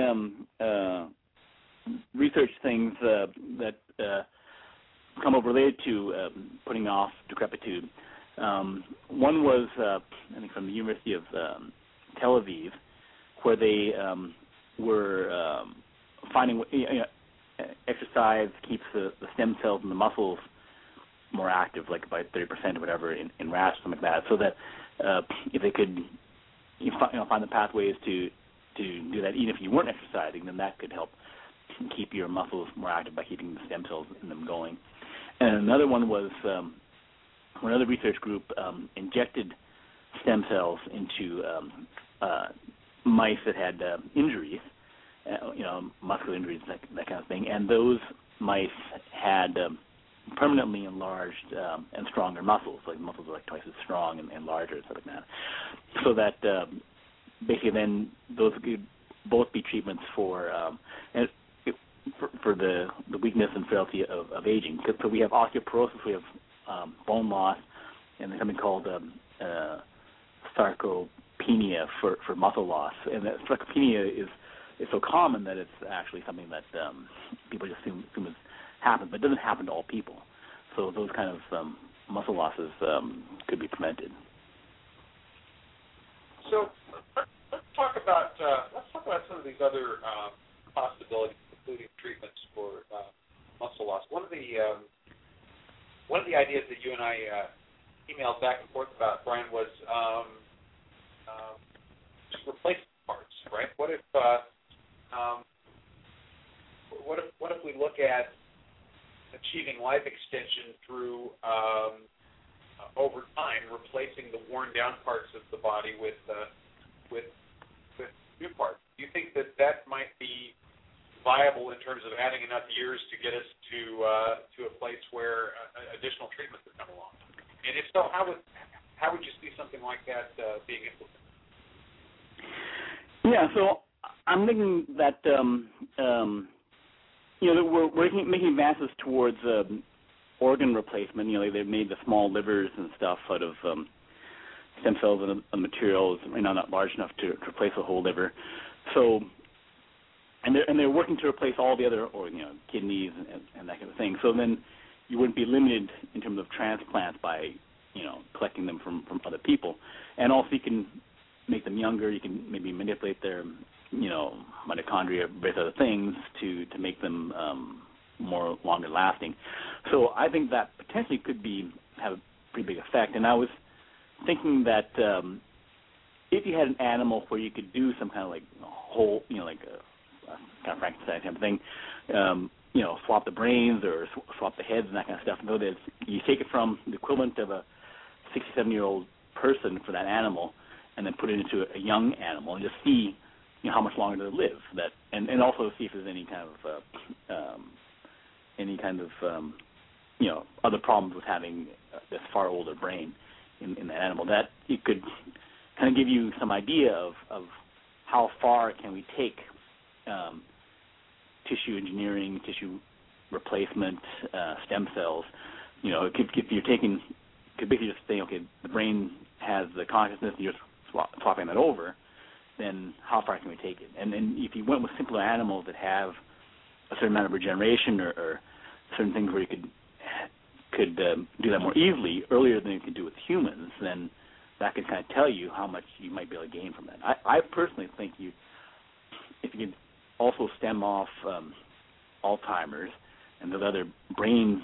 research things that come up related to putting off decrepitude. One was, I think, from the University of Tel Aviv, where they were finding exercise keeps the stem cells in the muscles more active, like by 30% or whatever in rats, something like that. So that if they could find the pathways to do that, even if you weren't exercising, then that could help keep your muscles more active by keeping the stem cells in them going. And another one was another research group injected stem cells into mice that had injuries, muscular injuries, that kind of thing. And those mice had permanently enlarged and stronger muscles. Like muscles are like twice as strong and larger, and stuff like that. So that basically then those could both be treatments for the weakness and frailty of aging. So we have osteoporosis, we have bone loss, and there's something called sarcopenia for muscle loss. And that sarcopenia is so common that it's actually something that people just assume is happens, but it doesn't happen to all people. So those kind of muscle losses could be prevented. So let's talk about some of these other possibilities, including treatments for muscle loss. One of the ideas that you and I emailed back and forth about, Brian, was just replacement parts, right? What if we look at achieving life extension through over time replacing the worn down parts of the body with new parts? Do you think that might be viable in terms of adding enough years to get us to to a place where additional treatments have come along? And if so, how would you see something like that being implemented? Yeah, so I'm thinking that that we're making advances towards organ replacement. They've made the small livers and stuff out of stem cells and materials, not large enough to replace a whole liver. So, and they're working to replace all the other organs, kidneys and that kind of thing. So then you wouldn't be limited in terms of transplants by collecting them from other people. And also you can make them younger. You can maybe manipulate their mitochondria, various other things to make them more longer lasting. So I think that potentially could have a pretty big effect. And I was thinking that if you had an animal where you could do some kind of like whole, like a kind of Frankenstein type of thing, swap the brains or swap the heads and that kind of stuff. Know that you take it from the equivalent of a 67-year-old person for that animal, and then put it into a young animal and just see how much longer they live. And also see if there's any kind of other problems with having this far older brain in that animal. That it could kind of give you some idea of how far can we take tissue engineering, tissue replacement, stem cells. If you're taking, could basically just say, okay, the brain has the consciousness, and you're swapping that over, then how far can we take it? And then if you went with simpler animals that have a certain amount of regeneration or certain things where you could do that more easily, earlier than you could do with humans, then that could kind of tell you how much you might be able to gain from that. I personally think if you could also stem off Alzheimer's and those other brain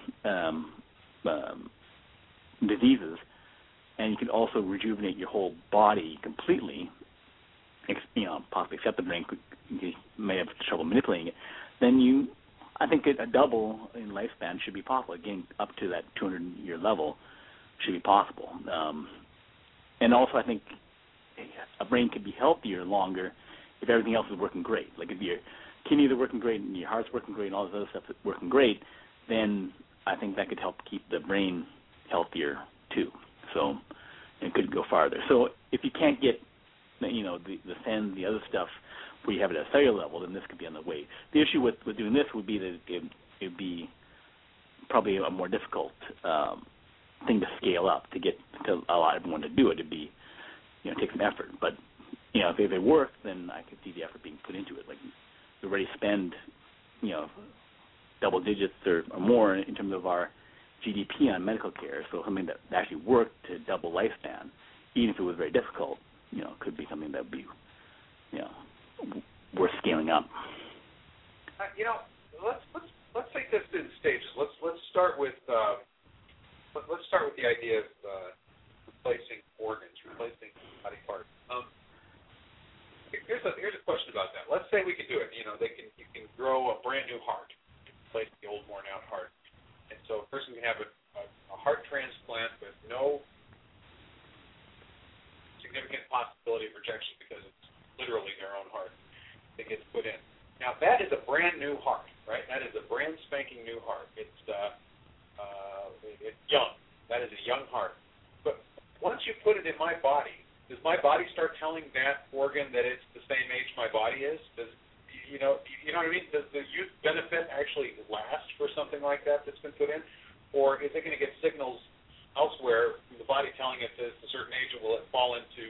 diseases, and you could also rejuvenate your whole body completely, possibly except the brain, you may have trouble manipulating it, then I think a double in lifespan should be possible. Getting up to that 200-year level should be possible. And also I think a brain could be healthier longer if everything else is working great. Like if your kidneys are working great and your heart's working great and all this other stuff is working great, then I think that could help keep the brain healthier too. So it could go farther. So if you can't get the SENS, the other stuff, where you have it at a cellular level, then this could be on the way. The issue with doing this would be that it would be probably a more difficult thing to scale up to allow everyone to do it. It'd be, take some effort. But, if it worked, then I could see the effort being put into it. Like, we already spend, double digits or more in terms of our GDP on medical care. So something that actually worked to double lifespan, even if it was very difficult, could be something that would be, worth scaling up. Let's take this in stages. Let's start with the idea of replacing organs, replacing body parts. Here's a question about that. Let's say we can do it. You can grow a brand new heart, replace the old worn out heart, and so a person can have a heart transplant with no significant possibility of rejection because it's literally their own heart that gets put in. Now that is a brand new heart, right? That is a brand spanking new heart. It's young. That is a young heart. But once you put it in my body, does my body start telling that organ that it's the same age my body is? Does you know what I mean? Does the youth benefit actually last for something like that that's been put in, or is it going to get signals elsewhere from the body telling it that it's a certain age, or will it fall into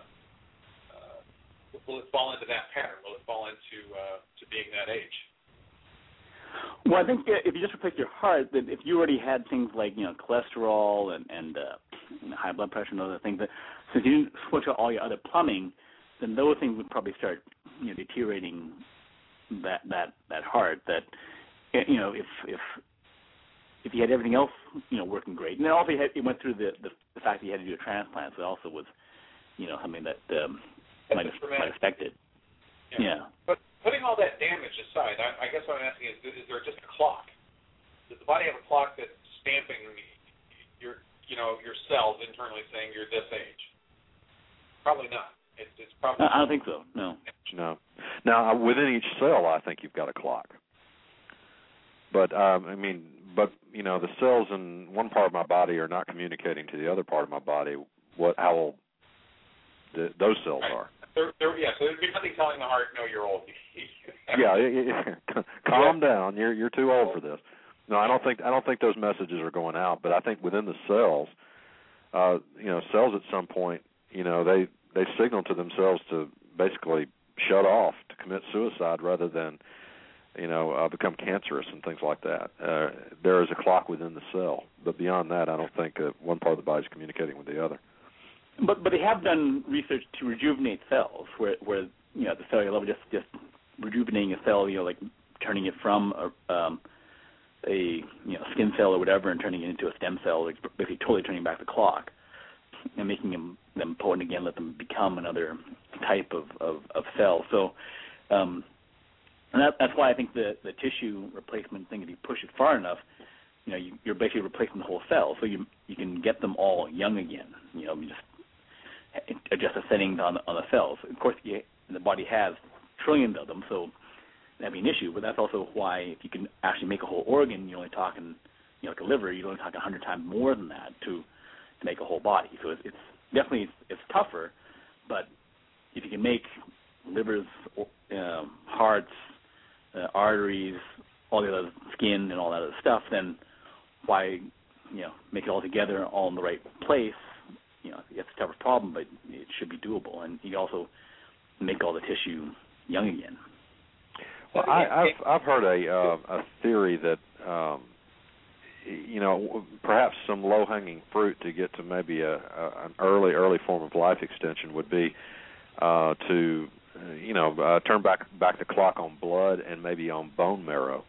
that pattern? Will it fall into to being that age? Well, I think if you just replace your heart, that if you already had things like cholesterol and high blood pressure and other things, that since you didn't switch out all your other plumbing, then those things would probably start deteriorating that heart. That if you had everything else working great, and then also it went through the fact that you had to do a transplant, so it also was something that might affect it. Yeah. But putting all that damage aside, I guess what I'm asking is there just a clock? Does the body have a clock that's stamping your cells internally saying you're this age? Probably not. It's probably. I don't think so. No. Now, within each cell, I think you've got a clock. But you know, the cells in one part of my body are not communicating to the other part of my body how old those cells are. So there'd be nothing telling the heart, no, you're old. Calm down. You're too old for this. No, I don't think those messages are going out. But I think within the cells, you know, cells at some point, you know, they signal to themselves to basically shut off, to commit suicide, rather than, you know, become cancerous and things like that. There is a clock within the cell, but beyond that, I don't think one part of the body is communicating with the other. But they have done research to rejuvenate cells, where you know, at the cellular level, just rejuvenating a cell, you know, like turning it from a you know, skin cell or whatever, and turning it into a stem cell, like basically totally turning back the clock and making them potent again, let them become another type of cell. So, and that's why I think the tissue replacement thing, if you push it far enough, you know, you're basically replacing the whole cell, so you can get them all young again. You know, you just adjust the settings on the cells. Of course, the body has trillions of them, so that'd be an issue. But that's also why if you can actually make a whole organ, you're only talking, you know, like a liver, you're only talking 100 times more than that to make a whole body. So it's definitely it's tougher. But if you can make livers, hearts, arteries, all the other skin and all that other stuff, then why, you know, make it all together, all in the right place? You know, it's a tougher problem, but it should be doable. And you also make all the tissue young again. Well, I've heard a theory that you know, perhaps some low-hanging fruit to get to maybe an early form of life extension would be to you know, turn back the clock on blood and maybe on bone marrow.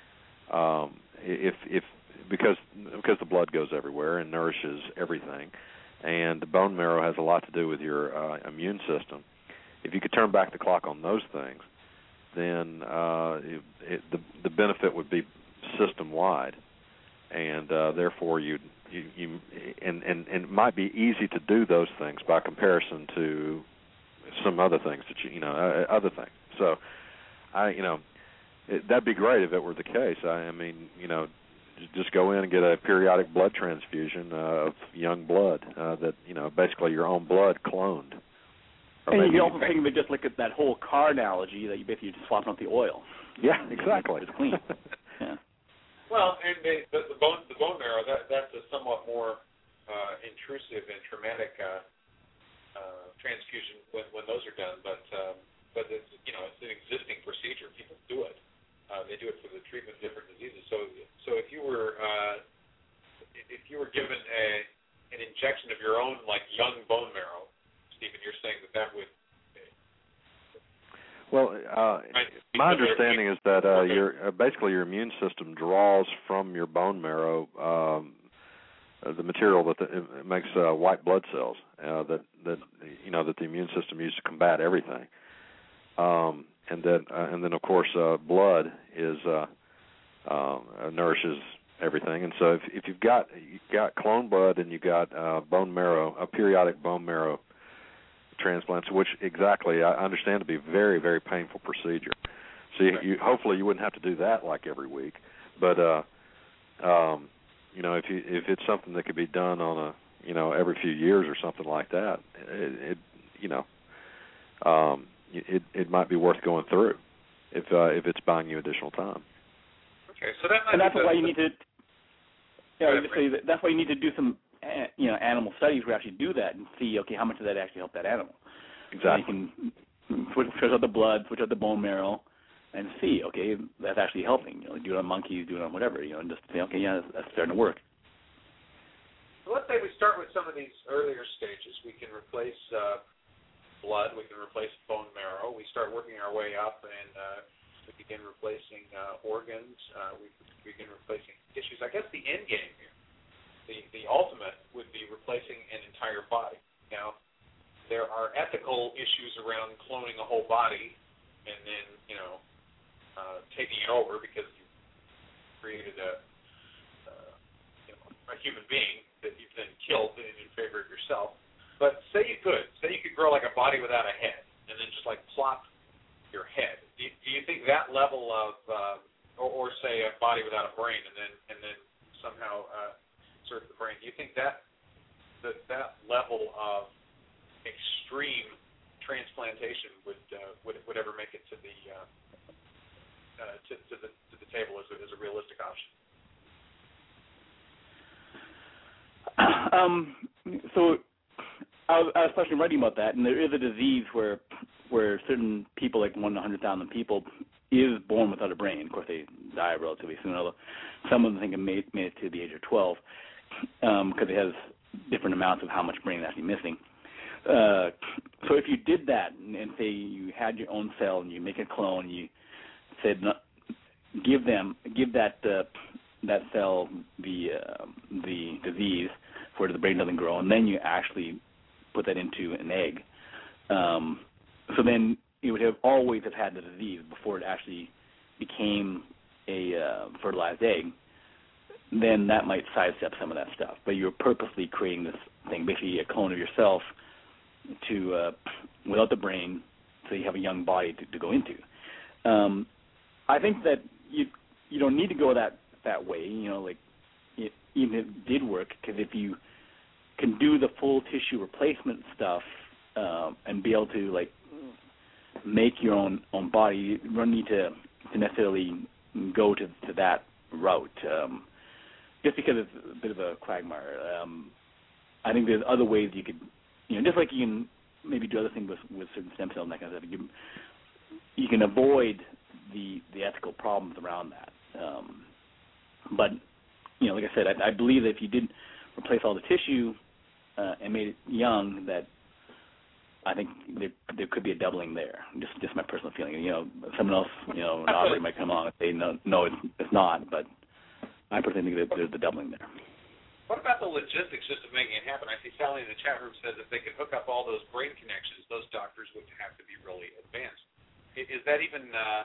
If because the blood goes everywhere and nourishes everything, and the bone marrow has a lot to do with your immune system. If you could turn back the clock on those things, then the benefit would be system-wide, and therefore and it might be easy to do those things by comparison to some other things that you know, other things. So, that'd be great if it were the case. I mean, you know, just go in and get a periodic blood transfusion of young blood that, you know, basically your own blood cloned. And you can also think of it just like that whole car analogy that you basically just swapping out the oil. Yeah, exactly. It's clean. Yeah. Well, and the bone marrow, that's a somewhat more intrusive and traumatic transfusion when those are done. But it's, you know, it's an existing procedure. People do it. They do it for the treatment of different diseases. So if you were given an injection of your own, like, young bone marrow, Stephen, you're saying that would. Well, my understanding is that basically your immune system draws from your bone marrow the material that it makes white blood cells that you know, that the immune system uses to combat everything. And then of course blood is nourishes everything. And so if you've got clone blood and you've got bone marrow, a periodic bone marrow transplants, which exactly I understand to be a very, very painful procedure. So you hopefully you wouldn't have to do that like every week, but you know, if it's something that could be done on a, you know, every few years or something like that, it you know, it might be worth going through if it's buying you additional time. Okay, so that might and that's why you need to. Yeah, that's why you need to do some, you know, animal studies where you actually do that and see, okay, how much does that actually help that animal? Exactly. So you can switch out the blood, switch out the bone marrow, and see, okay, that's actually helping. You know, do it on monkeys, do it on whatever, you know, and just say, okay, yeah, that's starting to work. So let's say we start with some of these earlier stages. We can replace blood, we can replace bone marrow. We start working our way up, and we begin replacing organs. We begin replacing tissues. I guess the end game here, the ultimate, would be replacing an entire body. Now, there are ethical issues around cloning a whole body and then, you know, taking it over because you created a human being that you've then killed in favor of yourself. But say you could grow like a body without a head and then just like plop your head. Do you think that level of or say a body without a brain, and then somehow insert the brain. Do you think that level of extreme transplantation would ever make it to the table as a realistic option? So I was actually writing about that, and there is a disease where certain people, like 1 in 100,000 people, is born without a brain. Of course, they die relatively soon, although some of them think it made it to the age of 12 because it has different amounts of how much brain is actually missing. So if you did that and say you had your own cell and you make a clone, you said give that cell the disease where the brain doesn't grow, and then you actually put that into an egg. So then it would have always have had the disease before it actually became a fertilized egg. Then that might sidestep some of that stuff. But you're purposely creating this thing, basically a clone of yourself, to without the brain, so you have a young body to go into. I think that you don't need to go that way. Even if it did work, because if you can do the full tissue replacement stuff and be able to make your own body, you don't need to necessarily go to that route. Just because it's a bit of a quagmire. I think there's other ways you could, just like you can maybe do other things with certain stem cells and that kind of stuff. You can avoid the ethical problems around that. But like I said, I believe that if you did replace all the tissue and made it young, that I think there could be a doubling there. Just my personal feeling. Someone else, an operator might come along and say no, it's not. But I personally think that there's the doubling there. What about the logistics just of making it happen? I see Sally in the chat room says if they could hook up all those brain connections, those doctors would have to be really advanced. Is that even,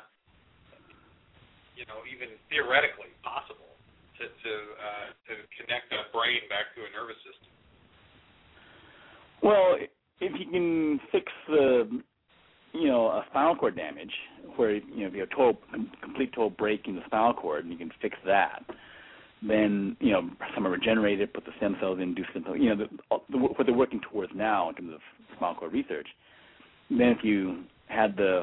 even theoretically possible to connect a brain back to a nervous system? Well, if you can fix a spinal cord damage, where if you have complete total break in the spinal cord, and you can fix that, then some are regenerated, put the stem cells in, do something. What they're working towards now in terms of spinal cord research. Then if you had the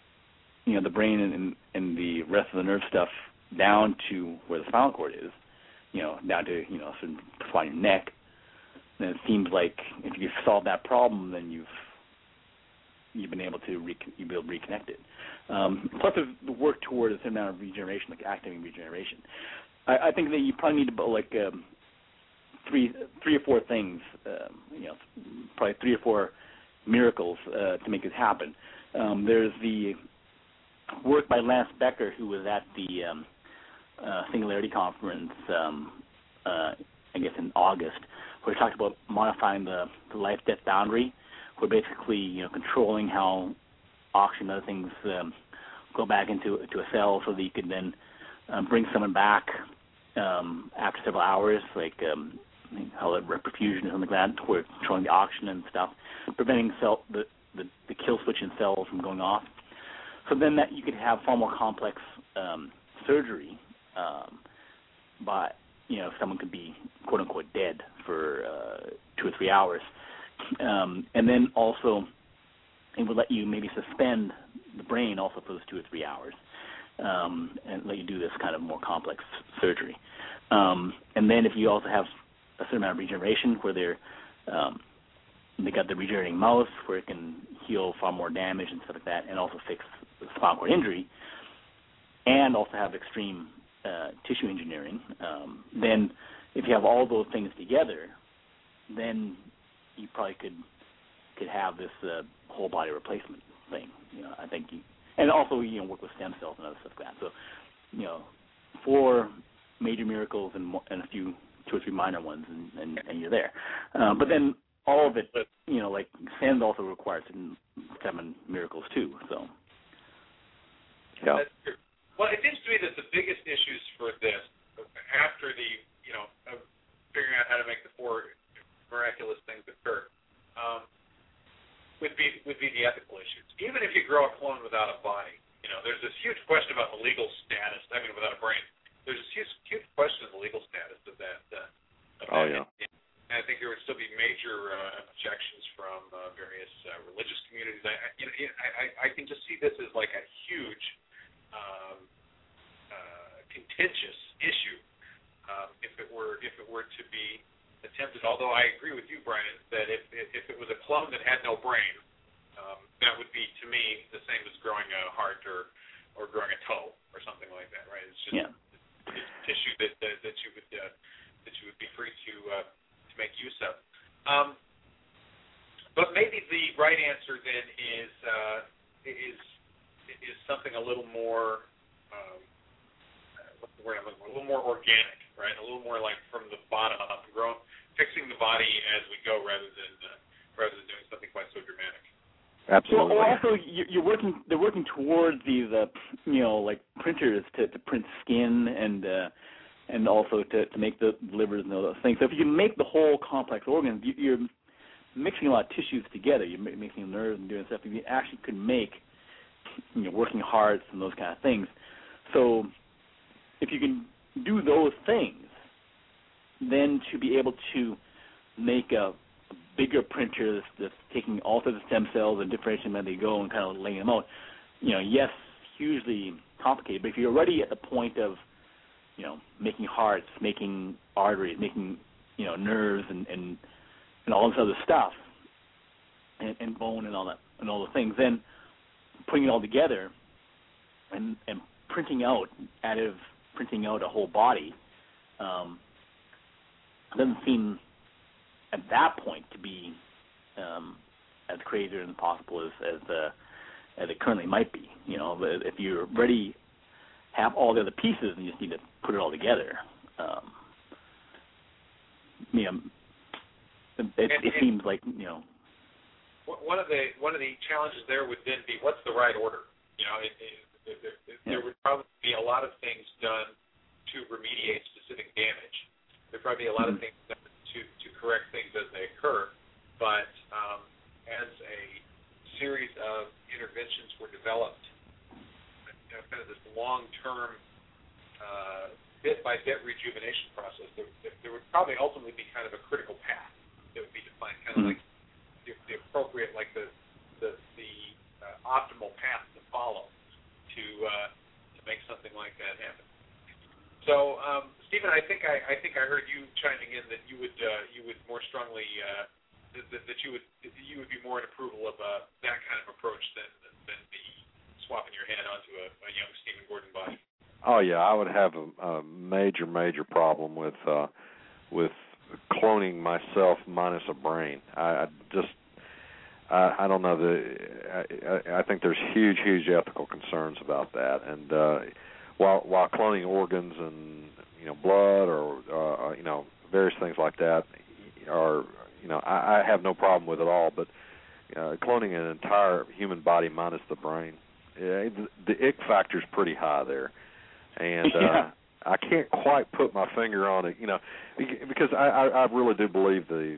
brain and the rest of the nerve stuff down to where the spinal cord is, down to certain spot in your neck, then it seems like if you solve that problem, then you've been able to reconnect it. Plus, there's the work toward a certain amount of regeneration, like activating regeneration. I think that you probably need to three or four things, probably 3 or 4 miracles to make this happen. There's the work by Lance Becker, who was at the Singularity Conference, I guess in August, where he talked about modifying the life-death boundary, where basically controlling how oxygen and other things go back into a cell, so that you could then bring someone back after several hours, like how reperfusion or something like that, where controlling the oxygen and stuff, preventing the kill switch in cells from going off. So then that you could have far more complex surgery by someone could be quote unquote dead for 2 or 3 hours, and then also it would let you maybe suspend the brain also for those 2 or 3 hours, and let you do this kind of more complex surgery. And then if you also have a certain amount of regeneration, where they got the regenerating mouse, where it can heal far more damage and stuff like that, and also fix the spinal cord injury, and also have extreme tissue engineering, then if you have all those things together, then you probably could have this whole body replacement thing. I think and also work with stem cells and other stuff like that. So 4 major miracles and a few 2 or 3 minor ones, and you're there. But then all of it, like SENS also requires 7 miracles too. So yeah. That's true. Well, it seems to me that the biggest issues for this, after the figuring out how to make the 4 miraculous things occur, would be the ethical issues. Even if you grow a clone without a body, there's this huge question about the legal status. I mean, without a brain, there's this huge question of the legal status of that. Yeah. And I think there would still be major objections from various religious communities. I can just see this as like a huge contentious issue if it were to be attempted. Although I agree with you, Brian, that if it was a clone that had no brain, that would be to me the same as growing a heart or growing a toe or something like that, right? It's just it's tissue that you would be free to make use of. But maybe the right answer then is something a little more what's the word I'm looking for? A little more organic, right? A little more like from the bottom up, fixing the body as we go, rather than doing something quite so dramatic. Absolutely. Well, also they're working towards these like printers to print skin and also to make the livers and all those things. So if you can make the whole complex organs, you're mixing a lot of tissues together. You're mixing nerves and doing stuff. You actually could make working hearts and those kind of things. So if you can do those things, then to be able to make a bigger printer that's taking all sorts of stem cells and differentiating them as they go and kind of laying them out, yes, hugely complicated. But if you're already at the point of making hearts, making arteries, making nerves and all this other stuff, and bone and all that and all the things, then putting it all together and printing out a whole body doesn't seem at that point to be as crazy and impossible as it currently might be. If you already have all the other pieces and you just need to put it all together, it seems like One of the challenges there would then be, what's the right order? There would probably be a lot of things done to remediate specific damage. There'd probably be a lot of things done to correct things as they occur, but as a series of interventions were developed, kind of this long-term, bit-by-bit rejuvenation process, there would probably ultimately be kind of a critical path that would be defined, kind of like the appropriate, like the optimal path to follow to make something like that happen. So, Stephen, I think I heard you chiming in that you would more strongly that you would be more in approval of that kind of approach than the swapping your head onto a young Stephen Gordon body. Oh yeah, I would have a major problem with cloning myself minus a brain. I don't know. I think there's huge ethical concerns about that. And while cloning organs and blood or various things like that are I have no problem with it all. But cloning an entire human body minus the brain, the ick factor is pretty high there, and I can't quite put my finger on it, because I really do believe the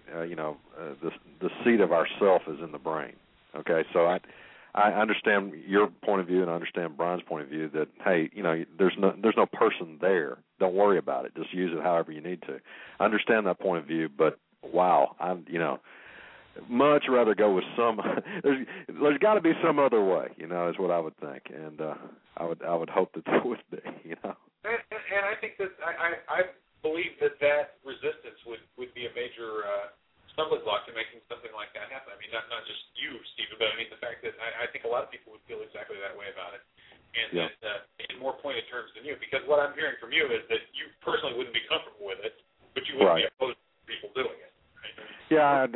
seat of our self is in the brain. Okay, so I understand your point of view, and I understand Brian's point of view that, hey, there's no person there. Don't worry about it. Just use it however you need to. I understand that point of view, but wow, I'm much rather go with some. There's got to be some other way, is what I would think, and I would hope that there would be, And I think that I believe that resistance would be a major stumbling block to making something like that happen. I mean, not just you, Stephen, but I mean the fact that I think a lot of people would feel exactly that way about it, and that in more pointed terms than you. Because what I'm hearing from you is that you personally wouldn't be comfortable with it, but you wouldn't be opposed to people doing it. Yeah,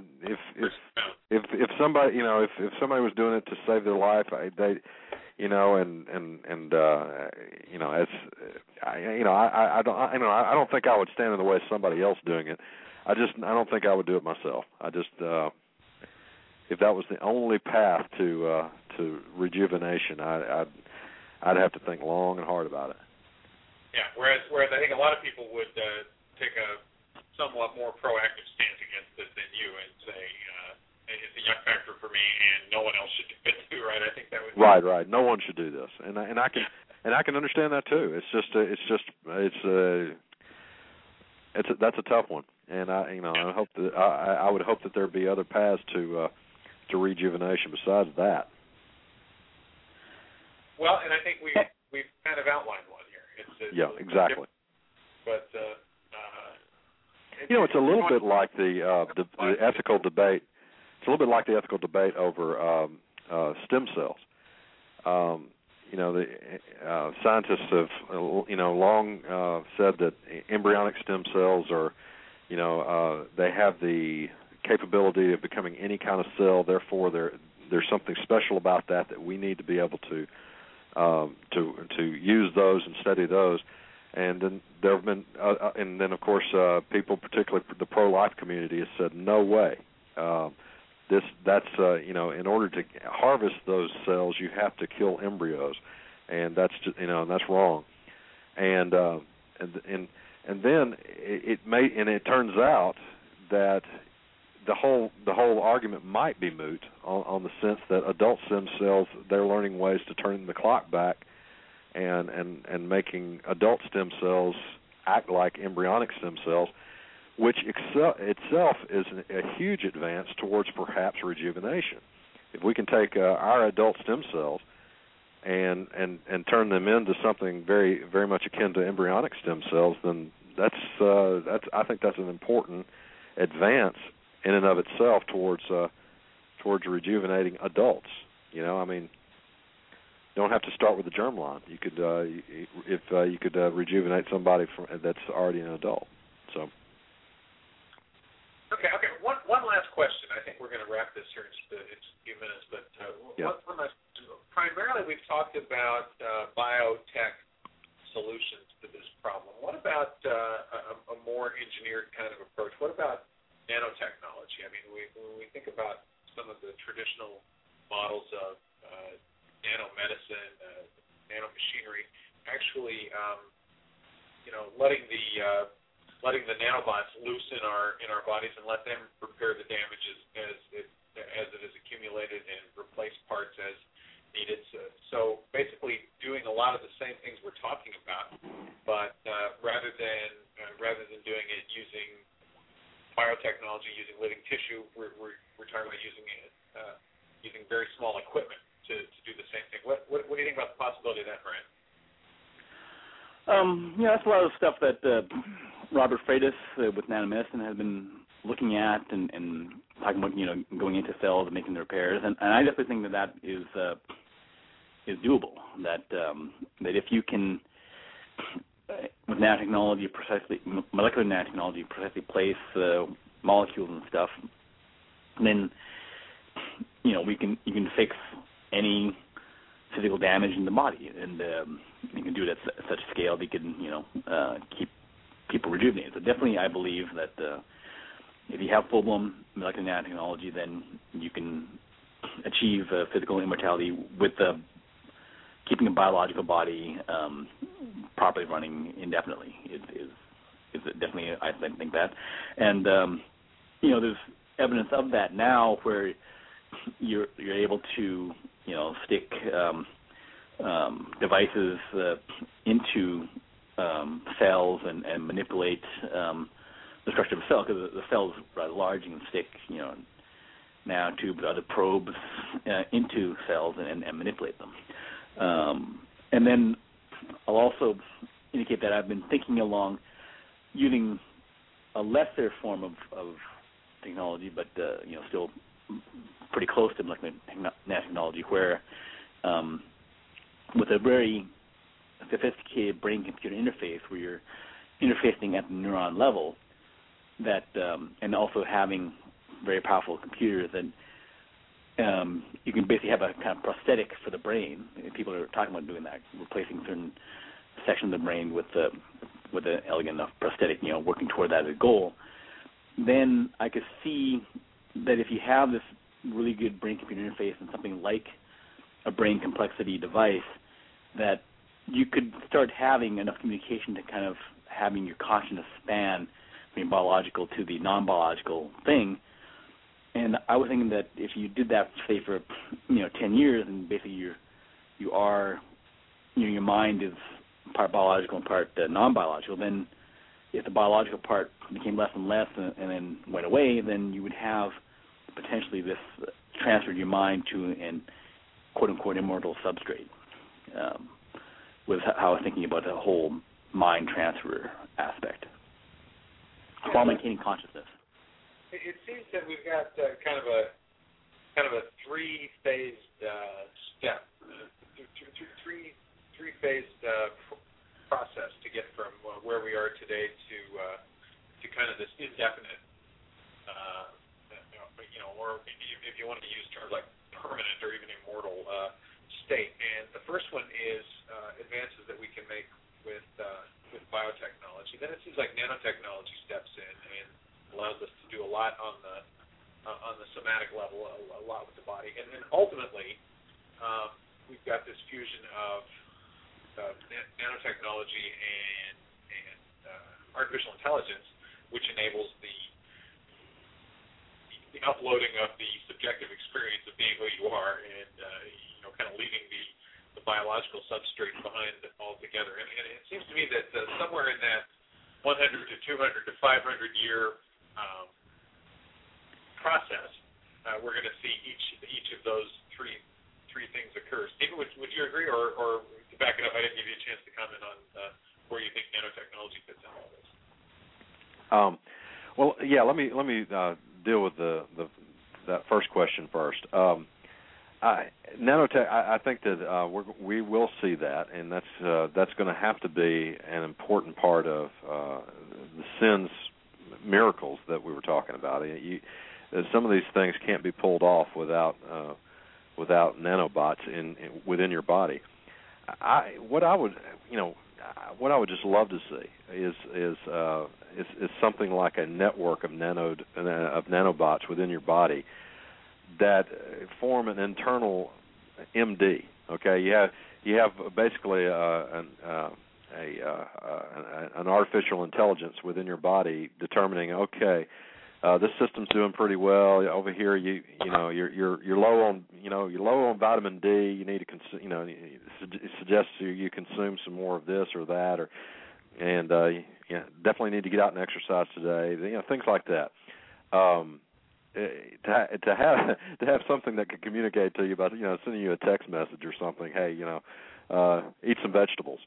if somebody if somebody was doing it to save their life, I don't think I would stand in the way of somebody else doing it. I don't think I would do it myself. If that was the only path to rejuvenation, I'd have to think long and hard about it. Yeah, whereas I think a lot of people would take a somewhat more proactive stance against it than you and say it's a yuck factor for me and no one else should do it too, right? I think that would Right. No one should do this, and I can understand that too. That's a tough one, and I hope that I would hope that there'd be other paths to rejuvenation besides that. Well, and I think we've kind of outlined one here. Yeah, exactly. But it's a little bit like the ethical debate. It's a little bit like the ethical debate over stem cells. The scientists have long said that embryonic stem cells are, they have the capability of becoming any kind of cell. Therefore, there's something special about that we need to be able to use those and study those. And then there have been, and then of course, people, particularly the pro-life community, has said no way. In order to harvest those cells, you have to kill embryos, and that's just, and that's wrong. And then it turns out that the whole argument might be moot on the sense that adult stem cells, they're learning ways to turn the clock back and making adult stem cells act like embryonic stem cells, which itself is a huge advance towards perhaps rejuvenation. If we can take our adult stem cells and turn them into something very, very much akin to embryonic stem cells, then I think that's an important advance in and of itself towards rejuvenating adults. Don't have to start with the germline. You could rejuvenate somebody that's already an adult. So. Okay. One last question. I think we're going to wrap this here in just a few minutes. But one last. Primarily, we've talked about biotech solutions to this problem. What about a more engineered kind of approach? What about nanotechnology? I mean, when we think about some of the traditional models of nanomedicine, nanomachinery, actually, letting the nanobots loose in our bodies and let them repair the damages as it is accumulated and replace parts as needed. So basically, doing a lot of the same things we're talking about, but rather than doing it using biotechnology, using living tissue, we're talking about using very small equipment to do the same thing. What do you think about the possibility of that, Brian? That's a lot of stuff that Robert Freitas with nanomedicine has been looking at and talking about, going into cells and making the repairs. And I definitely think that is doable. That if you can, with nanotechnology, molecular nanotechnology, precisely place molecules and stuff, then you can fix any physical damage in the body, and you can do it at such a scale that you can keep people rejuvenated. So definitely, I believe that if you have full-blown molecular nanotechnology, then you can achieve physical immortality with keeping a biological body properly running indefinitely. Is definitely, I think that, and there's evidence of that now where you're able to stick devices into cells and manipulate the structure of a cell, because the cell is rather large. You can stick nanotubes, other probes into cells and manipulate them. And then I'll also indicate that I've been thinking along using a lesser form of technology, but still pretty close to molecular nanotechnology, where with a very sophisticated brain-computer interface, where you're interfacing at the neuron level, that and also having very powerful computers, and you can basically have a kind of prosthetic for the brain. People are talking about doing that, replacing certain sections of the brain with an elegant enough prosthetic, working toward that as a goal. Then I could see that if you have this really good brain-computer interface and something like a brain complexity device, that you could start having enough communication to kind of having your consciousness span from biological to the non-biological thing. And I was thinking that if you did that, say, for 10 years, and basically you're your mind is part biological and part non-biological, then if the biological part became less and less and then went away, then you would have potentially this transferred your mind to an quote-unquote immortal substrate, was how I was thinking about the whole mind transfer aspect while maintaining consciousness. It seems that we've got kind of a three-phased step, three-phased process to get from where we are today to kind of this indefinite, or if you want to use terms like permanent or even immortal state. And the first one is advances that we can make with biotechnology. Then it seems like nanotechnology steps in and allows us to do a lot on the somatic level, a lot with the body. And then ultimately, we've got this fusion of nanotechnology and artificial intelligence, which enables the uploading of the subjective experience of being who you are, and kind of leaving the biological substrate behind altogether. And it seems to me that somewhere in that 100 to 200 to 500 year process, we're going to see each of those three things occur. Stephen, would you agree, or to back it up, I didn't give you a chance to comment on where you think nanotechnology fits in all this. Well, yeah. Let me deal with that first question first. Nanotech. I think that we will see that, and that's going to have to be an important part of the SENS miracles that we were talking about. Some of these things can't be pulled off without nanobots within your body. What I would just love to see is something like a network of nanobots within your body that form an internal MD. Okay, you have basically an artificial intelligence within your body determining, okay, this system's doing pretty well. Over here, you're low on vitamin D. You need to it suggests you consume some more of this or that, and definitely need to get out and exercise today. Things like that. To have something that can communicate to you about sending you a text message or something. Hey, eat some vegetables.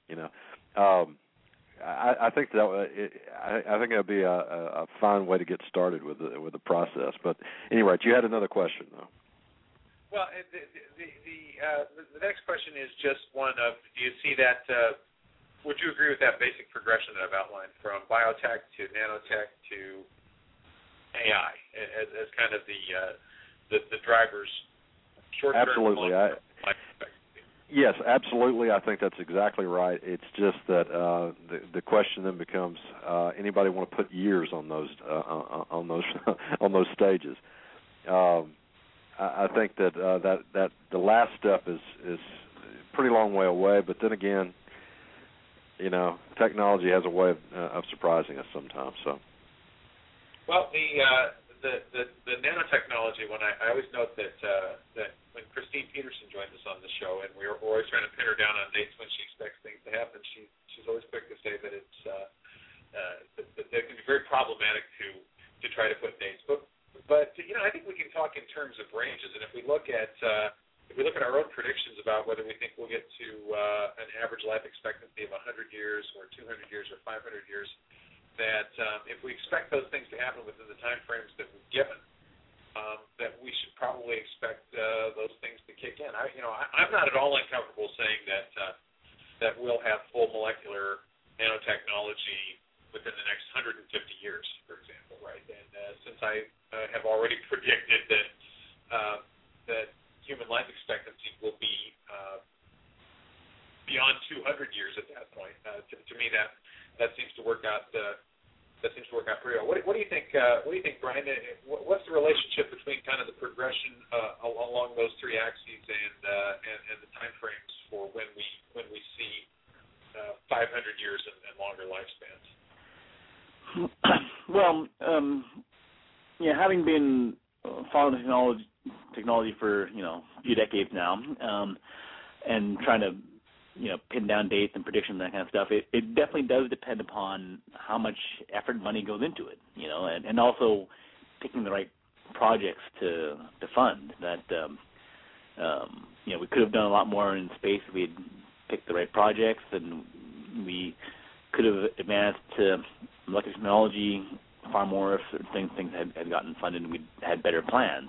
I think it'll be a fine way to get started with the process. But anyway, you had another question though. Well, the next question is just one of: do you see that? Would you agree with that basic progression that I've outlined from biotech to nanotech to AI as kind of the drivers? Short-term, absolutely. Yes, absolutely. I think that's exactly right. It's just that the question then becomes: anybody want to put years on those on those stages? I think that the last step is a pretty long way away. But then again, technology has a way of surprising us sometimes. So. Well, the nanotechnology one, I always note that when Christine Peterson joins us on the show, and we're always trying to pin her down on dates when she expects things to happen, she's always quick to say that it's that it can be very problematic to try to put dates. But I think we can talk in terms of ranges, and if we look at our own predictions about whether we think we'll get to an average life expectancy of 100 years or 200 years or 500 years. That if we expect those things to happen within the time frames that we've given, that we should probably expect those things to kick in. I'm not at all uncomfortable saying that we'll have full molecular nanotechnology within the next 150 years, for example, right? And since I have already predicted that human life expectancy will be beyond 200 years at that point, to me that seems to work out. That seems to work out pretty well. What do you think? What do you think, Brian? What's the relationship between kind of the progression along those three axes and the time frames for when we see 500 years and longer lifespans? Well, having been following technology for a few decades now, and trying to pin down dates and predictions and that kind of stuff. It definitely does depend upon how much effort and money goes into it, and also picking the right projects to fund. That we could have done a lot more in space if we had picked the right projects, and we could have advanced molecular technology far more if things had gotten funded and we had better plans.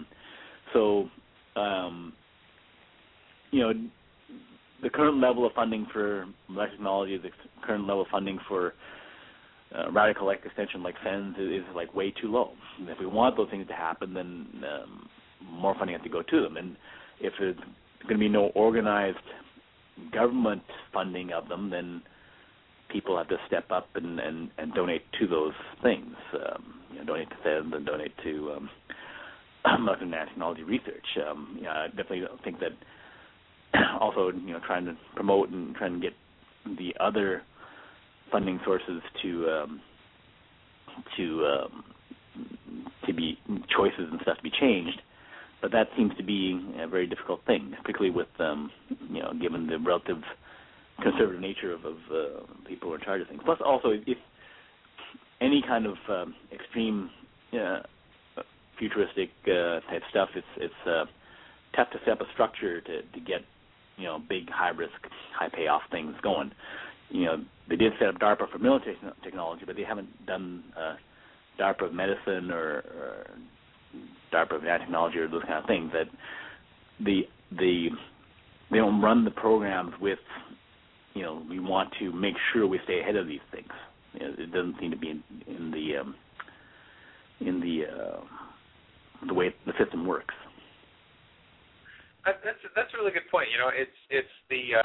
The current level of funding for molecular technology, the current level of funding for radical extension like FENS is like way too low. And if we want those things to happen, then more funding has to go to them. And if there's going to be no organized government funding of them, then people have to step up and donate to those things. Donate to FENS and donate to molecular nanotechnology research. I definitely don't think that. Also, trying to promote and trying to get the other funding sources to be choices and stuff to be changed, but that seems to be a very difficult thing, particularly with given the relative conservative nature of people who are in charge of things. Plus, also, if any kind of extreme futuristic type stuff, it's tough to set up a structure to get big high-risk, high-payoff things going. They did set up DARPA for military technology, but they haven't done DARPA of medicine or DARPA of nanotechnology or those kind of things. That they don't run the programs with, we want to make sure we stay ahead of these things. It doesn't seem to be in the way the system works. That's a really good point. It's the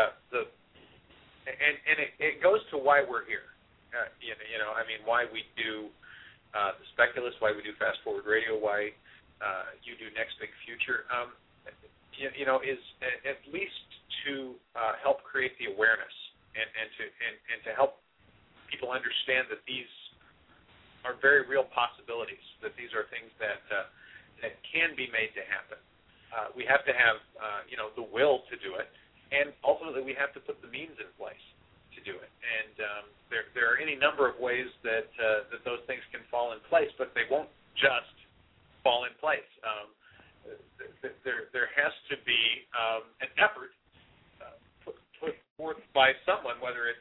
and it goes to why we're here. Why we do the Speculous, why we do Fast Forward Radio, why you do Next Big Future. Is at least to help create the awareness and to help people understand that these are very real possibilities. That these are things that can be made to happen. We have to have, the will to do it, and ultimately we have to put the means in place to do it. And there are any number of ways that those things can fall in place, but they won't just fall in place. There has to be an effort put forth by someone, whether it's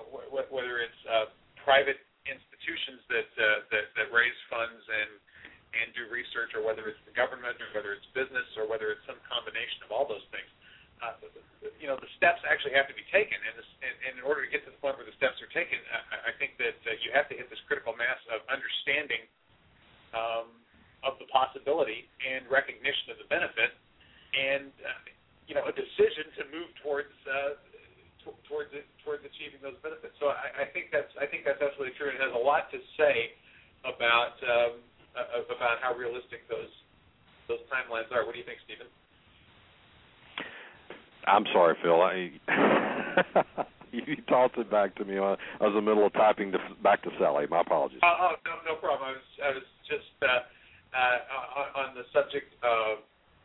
private institutions that raise funds and do research, or whether it's the government, or whether it's business, or whether it's some combination of all those things. The steps actually have to be taken, and in order to get to the point where the steps are taken, I think that you have to hit this critical mass of understanding of the possibility and recognition of the benefit, and a decision to move towards achieving those benefits. So I think that's absolutely true, and it has a lot to say about how realistic those timelines are. What do you think, Stephen? I'm sorry, Phil. You tossed it back to me. I was in the middle of typing back to Sally. My apologies. No problem. I was just on the subject of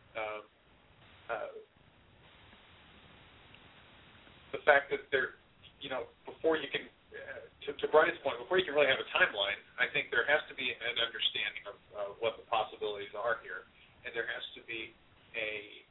the fact that before you can, to Brian's point, before you can really have a timeline, I think there has to be an understanding of what the possibilities are here, and there has to be a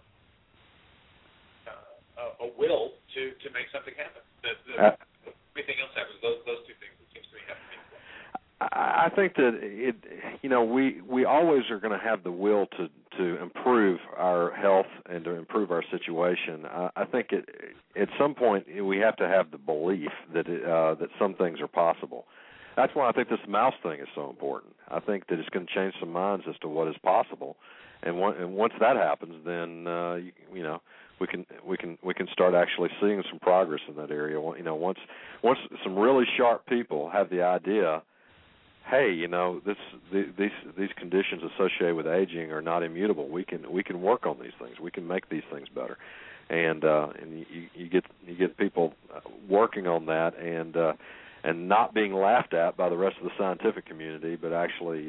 will to make something happen. Everything else happens. Those two things, it seems to me, have to be in place. I think that we always are going to have the will to improve our health and to improve our situation. I think at some point we have to have the belief that that some things are possible. That's why I think this mouse thing is so important. I think that it's going to change some minds as to what is possible, and once that happens, then we can start actually seeing some progress in that area. Once some really sharp people have the idea, hey, these conditions associated with aging are not immutable. We can work on these things. We can make these things better, and you get people working on that and not being laughed at by the rest of the scientific community, but actually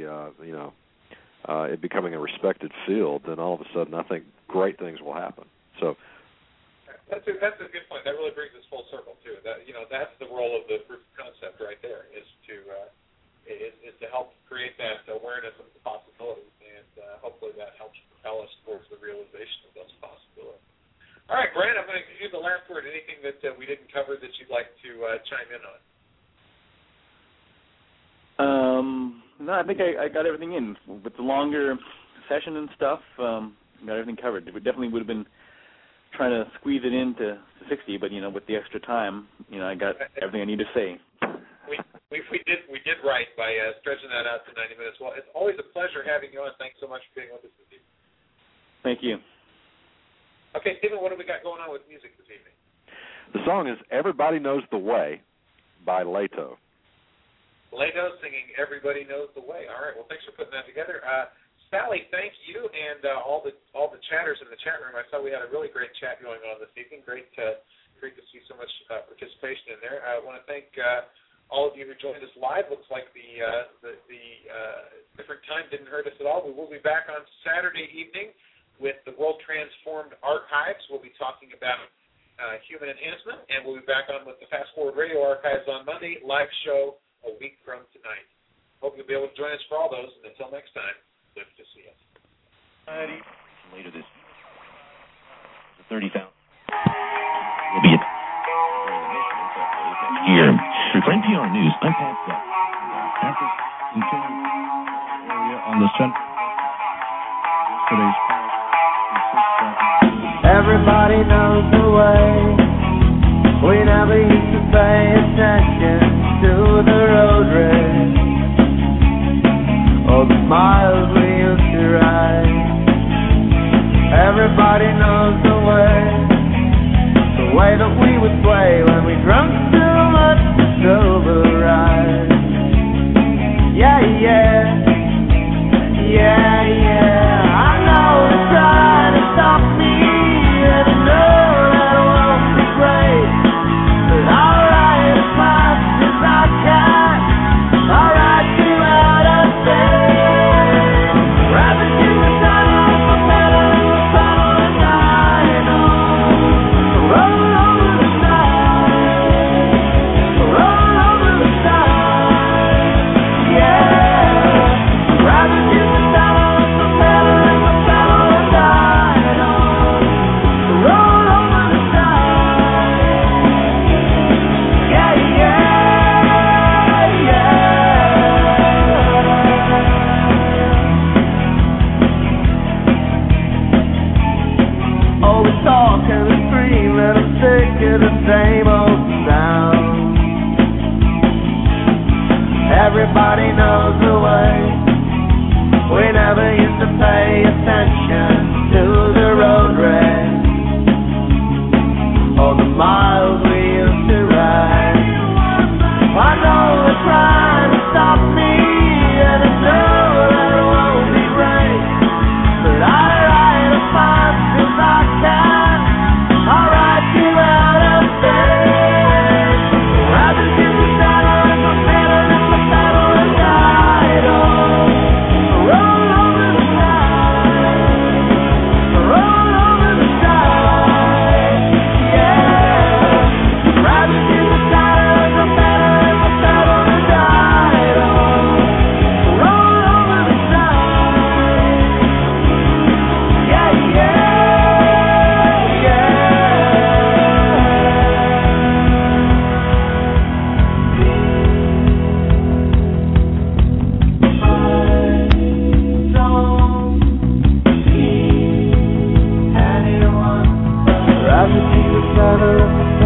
it becoming a respected field. Then all of a sudden, I think great things will happen. So that's a good point. That really brings us full circle too. That that's the role of the proof of concept right there is to help create that awareness of the possibilities, and hopefully that helps propel us towards the realization of those possibilities. All right, Brian, I'm going to give you the last word. Anything that we didn't cover that you'd like to chime in on? No, I think I got everything in. With the longer session and stuff, got everything covered. We definitely would have been trying to squeeze it into 60, but with the extra time, I got everything I need to say. We did right by stretching that out to 90 minutes. Well, it's always a pleasure having you on. Thanks so much for being with us this evening. Thank you. Okay, Stephen, what do we got going on with music this evening? The song is "Everybody Knows the Way" by Leto. Leto singing "Everybody Knows the Way." All right. Well, thanks for putting that together. Sally, thank you, and all the chatters in the chat room. I saw we had a really great chat going on this evening. Great to see so much participation in there. I want to thank all of you who joined us live. Looks like the different time didn't hurt us at all. We will be back on Saturday evening with the World Transformed Archives. We'll be talking about human enhancement, and we'll be back on with the Fast Forward Radio Archives on Monday. Live show a week from tonight. Hope you'll be able to join us for all those, and until next time, live to see it. Later this 30,000 will be here. For NPR News, I'm Pat Beck. Area on the center. Today's everybody knows the way. We never used to pay attention to the road race or the miles we used to ride. Everybody knows the way that we would play when we drunk too much to sober ride. Yeah, yeah, yeah, yeah. I know they're trying to stop me, and I know that it won't be great, but I'll ride as fast as I can. I'll ride you out of bed. Rabbit in the tunnel, my pedal and my pedal and I know. Roll over the side, roll over the side, yeah. Rabbit in the tunnel, my pedal and my pedal and I know. Roll over the side, yeah, yeah, yeah. Oh, we talk and we scream and I'm sick of the same old sound. Everybody knows the way. We never used to pay attention to the road race or the miles we used to ride. I know they're trying to stop me, and I know that it won't be great, but I ride as fast as I can. I'll ride you out of bed. Rabbit in the saddle and my pedal and my pedal and I don't. Roll over the side, roll over the side, yeah. Rabbit in the saddle and my pedal and my pedal and I don't. Roll over the side, yeah, yeah, anyone. Rabbit in the saddle.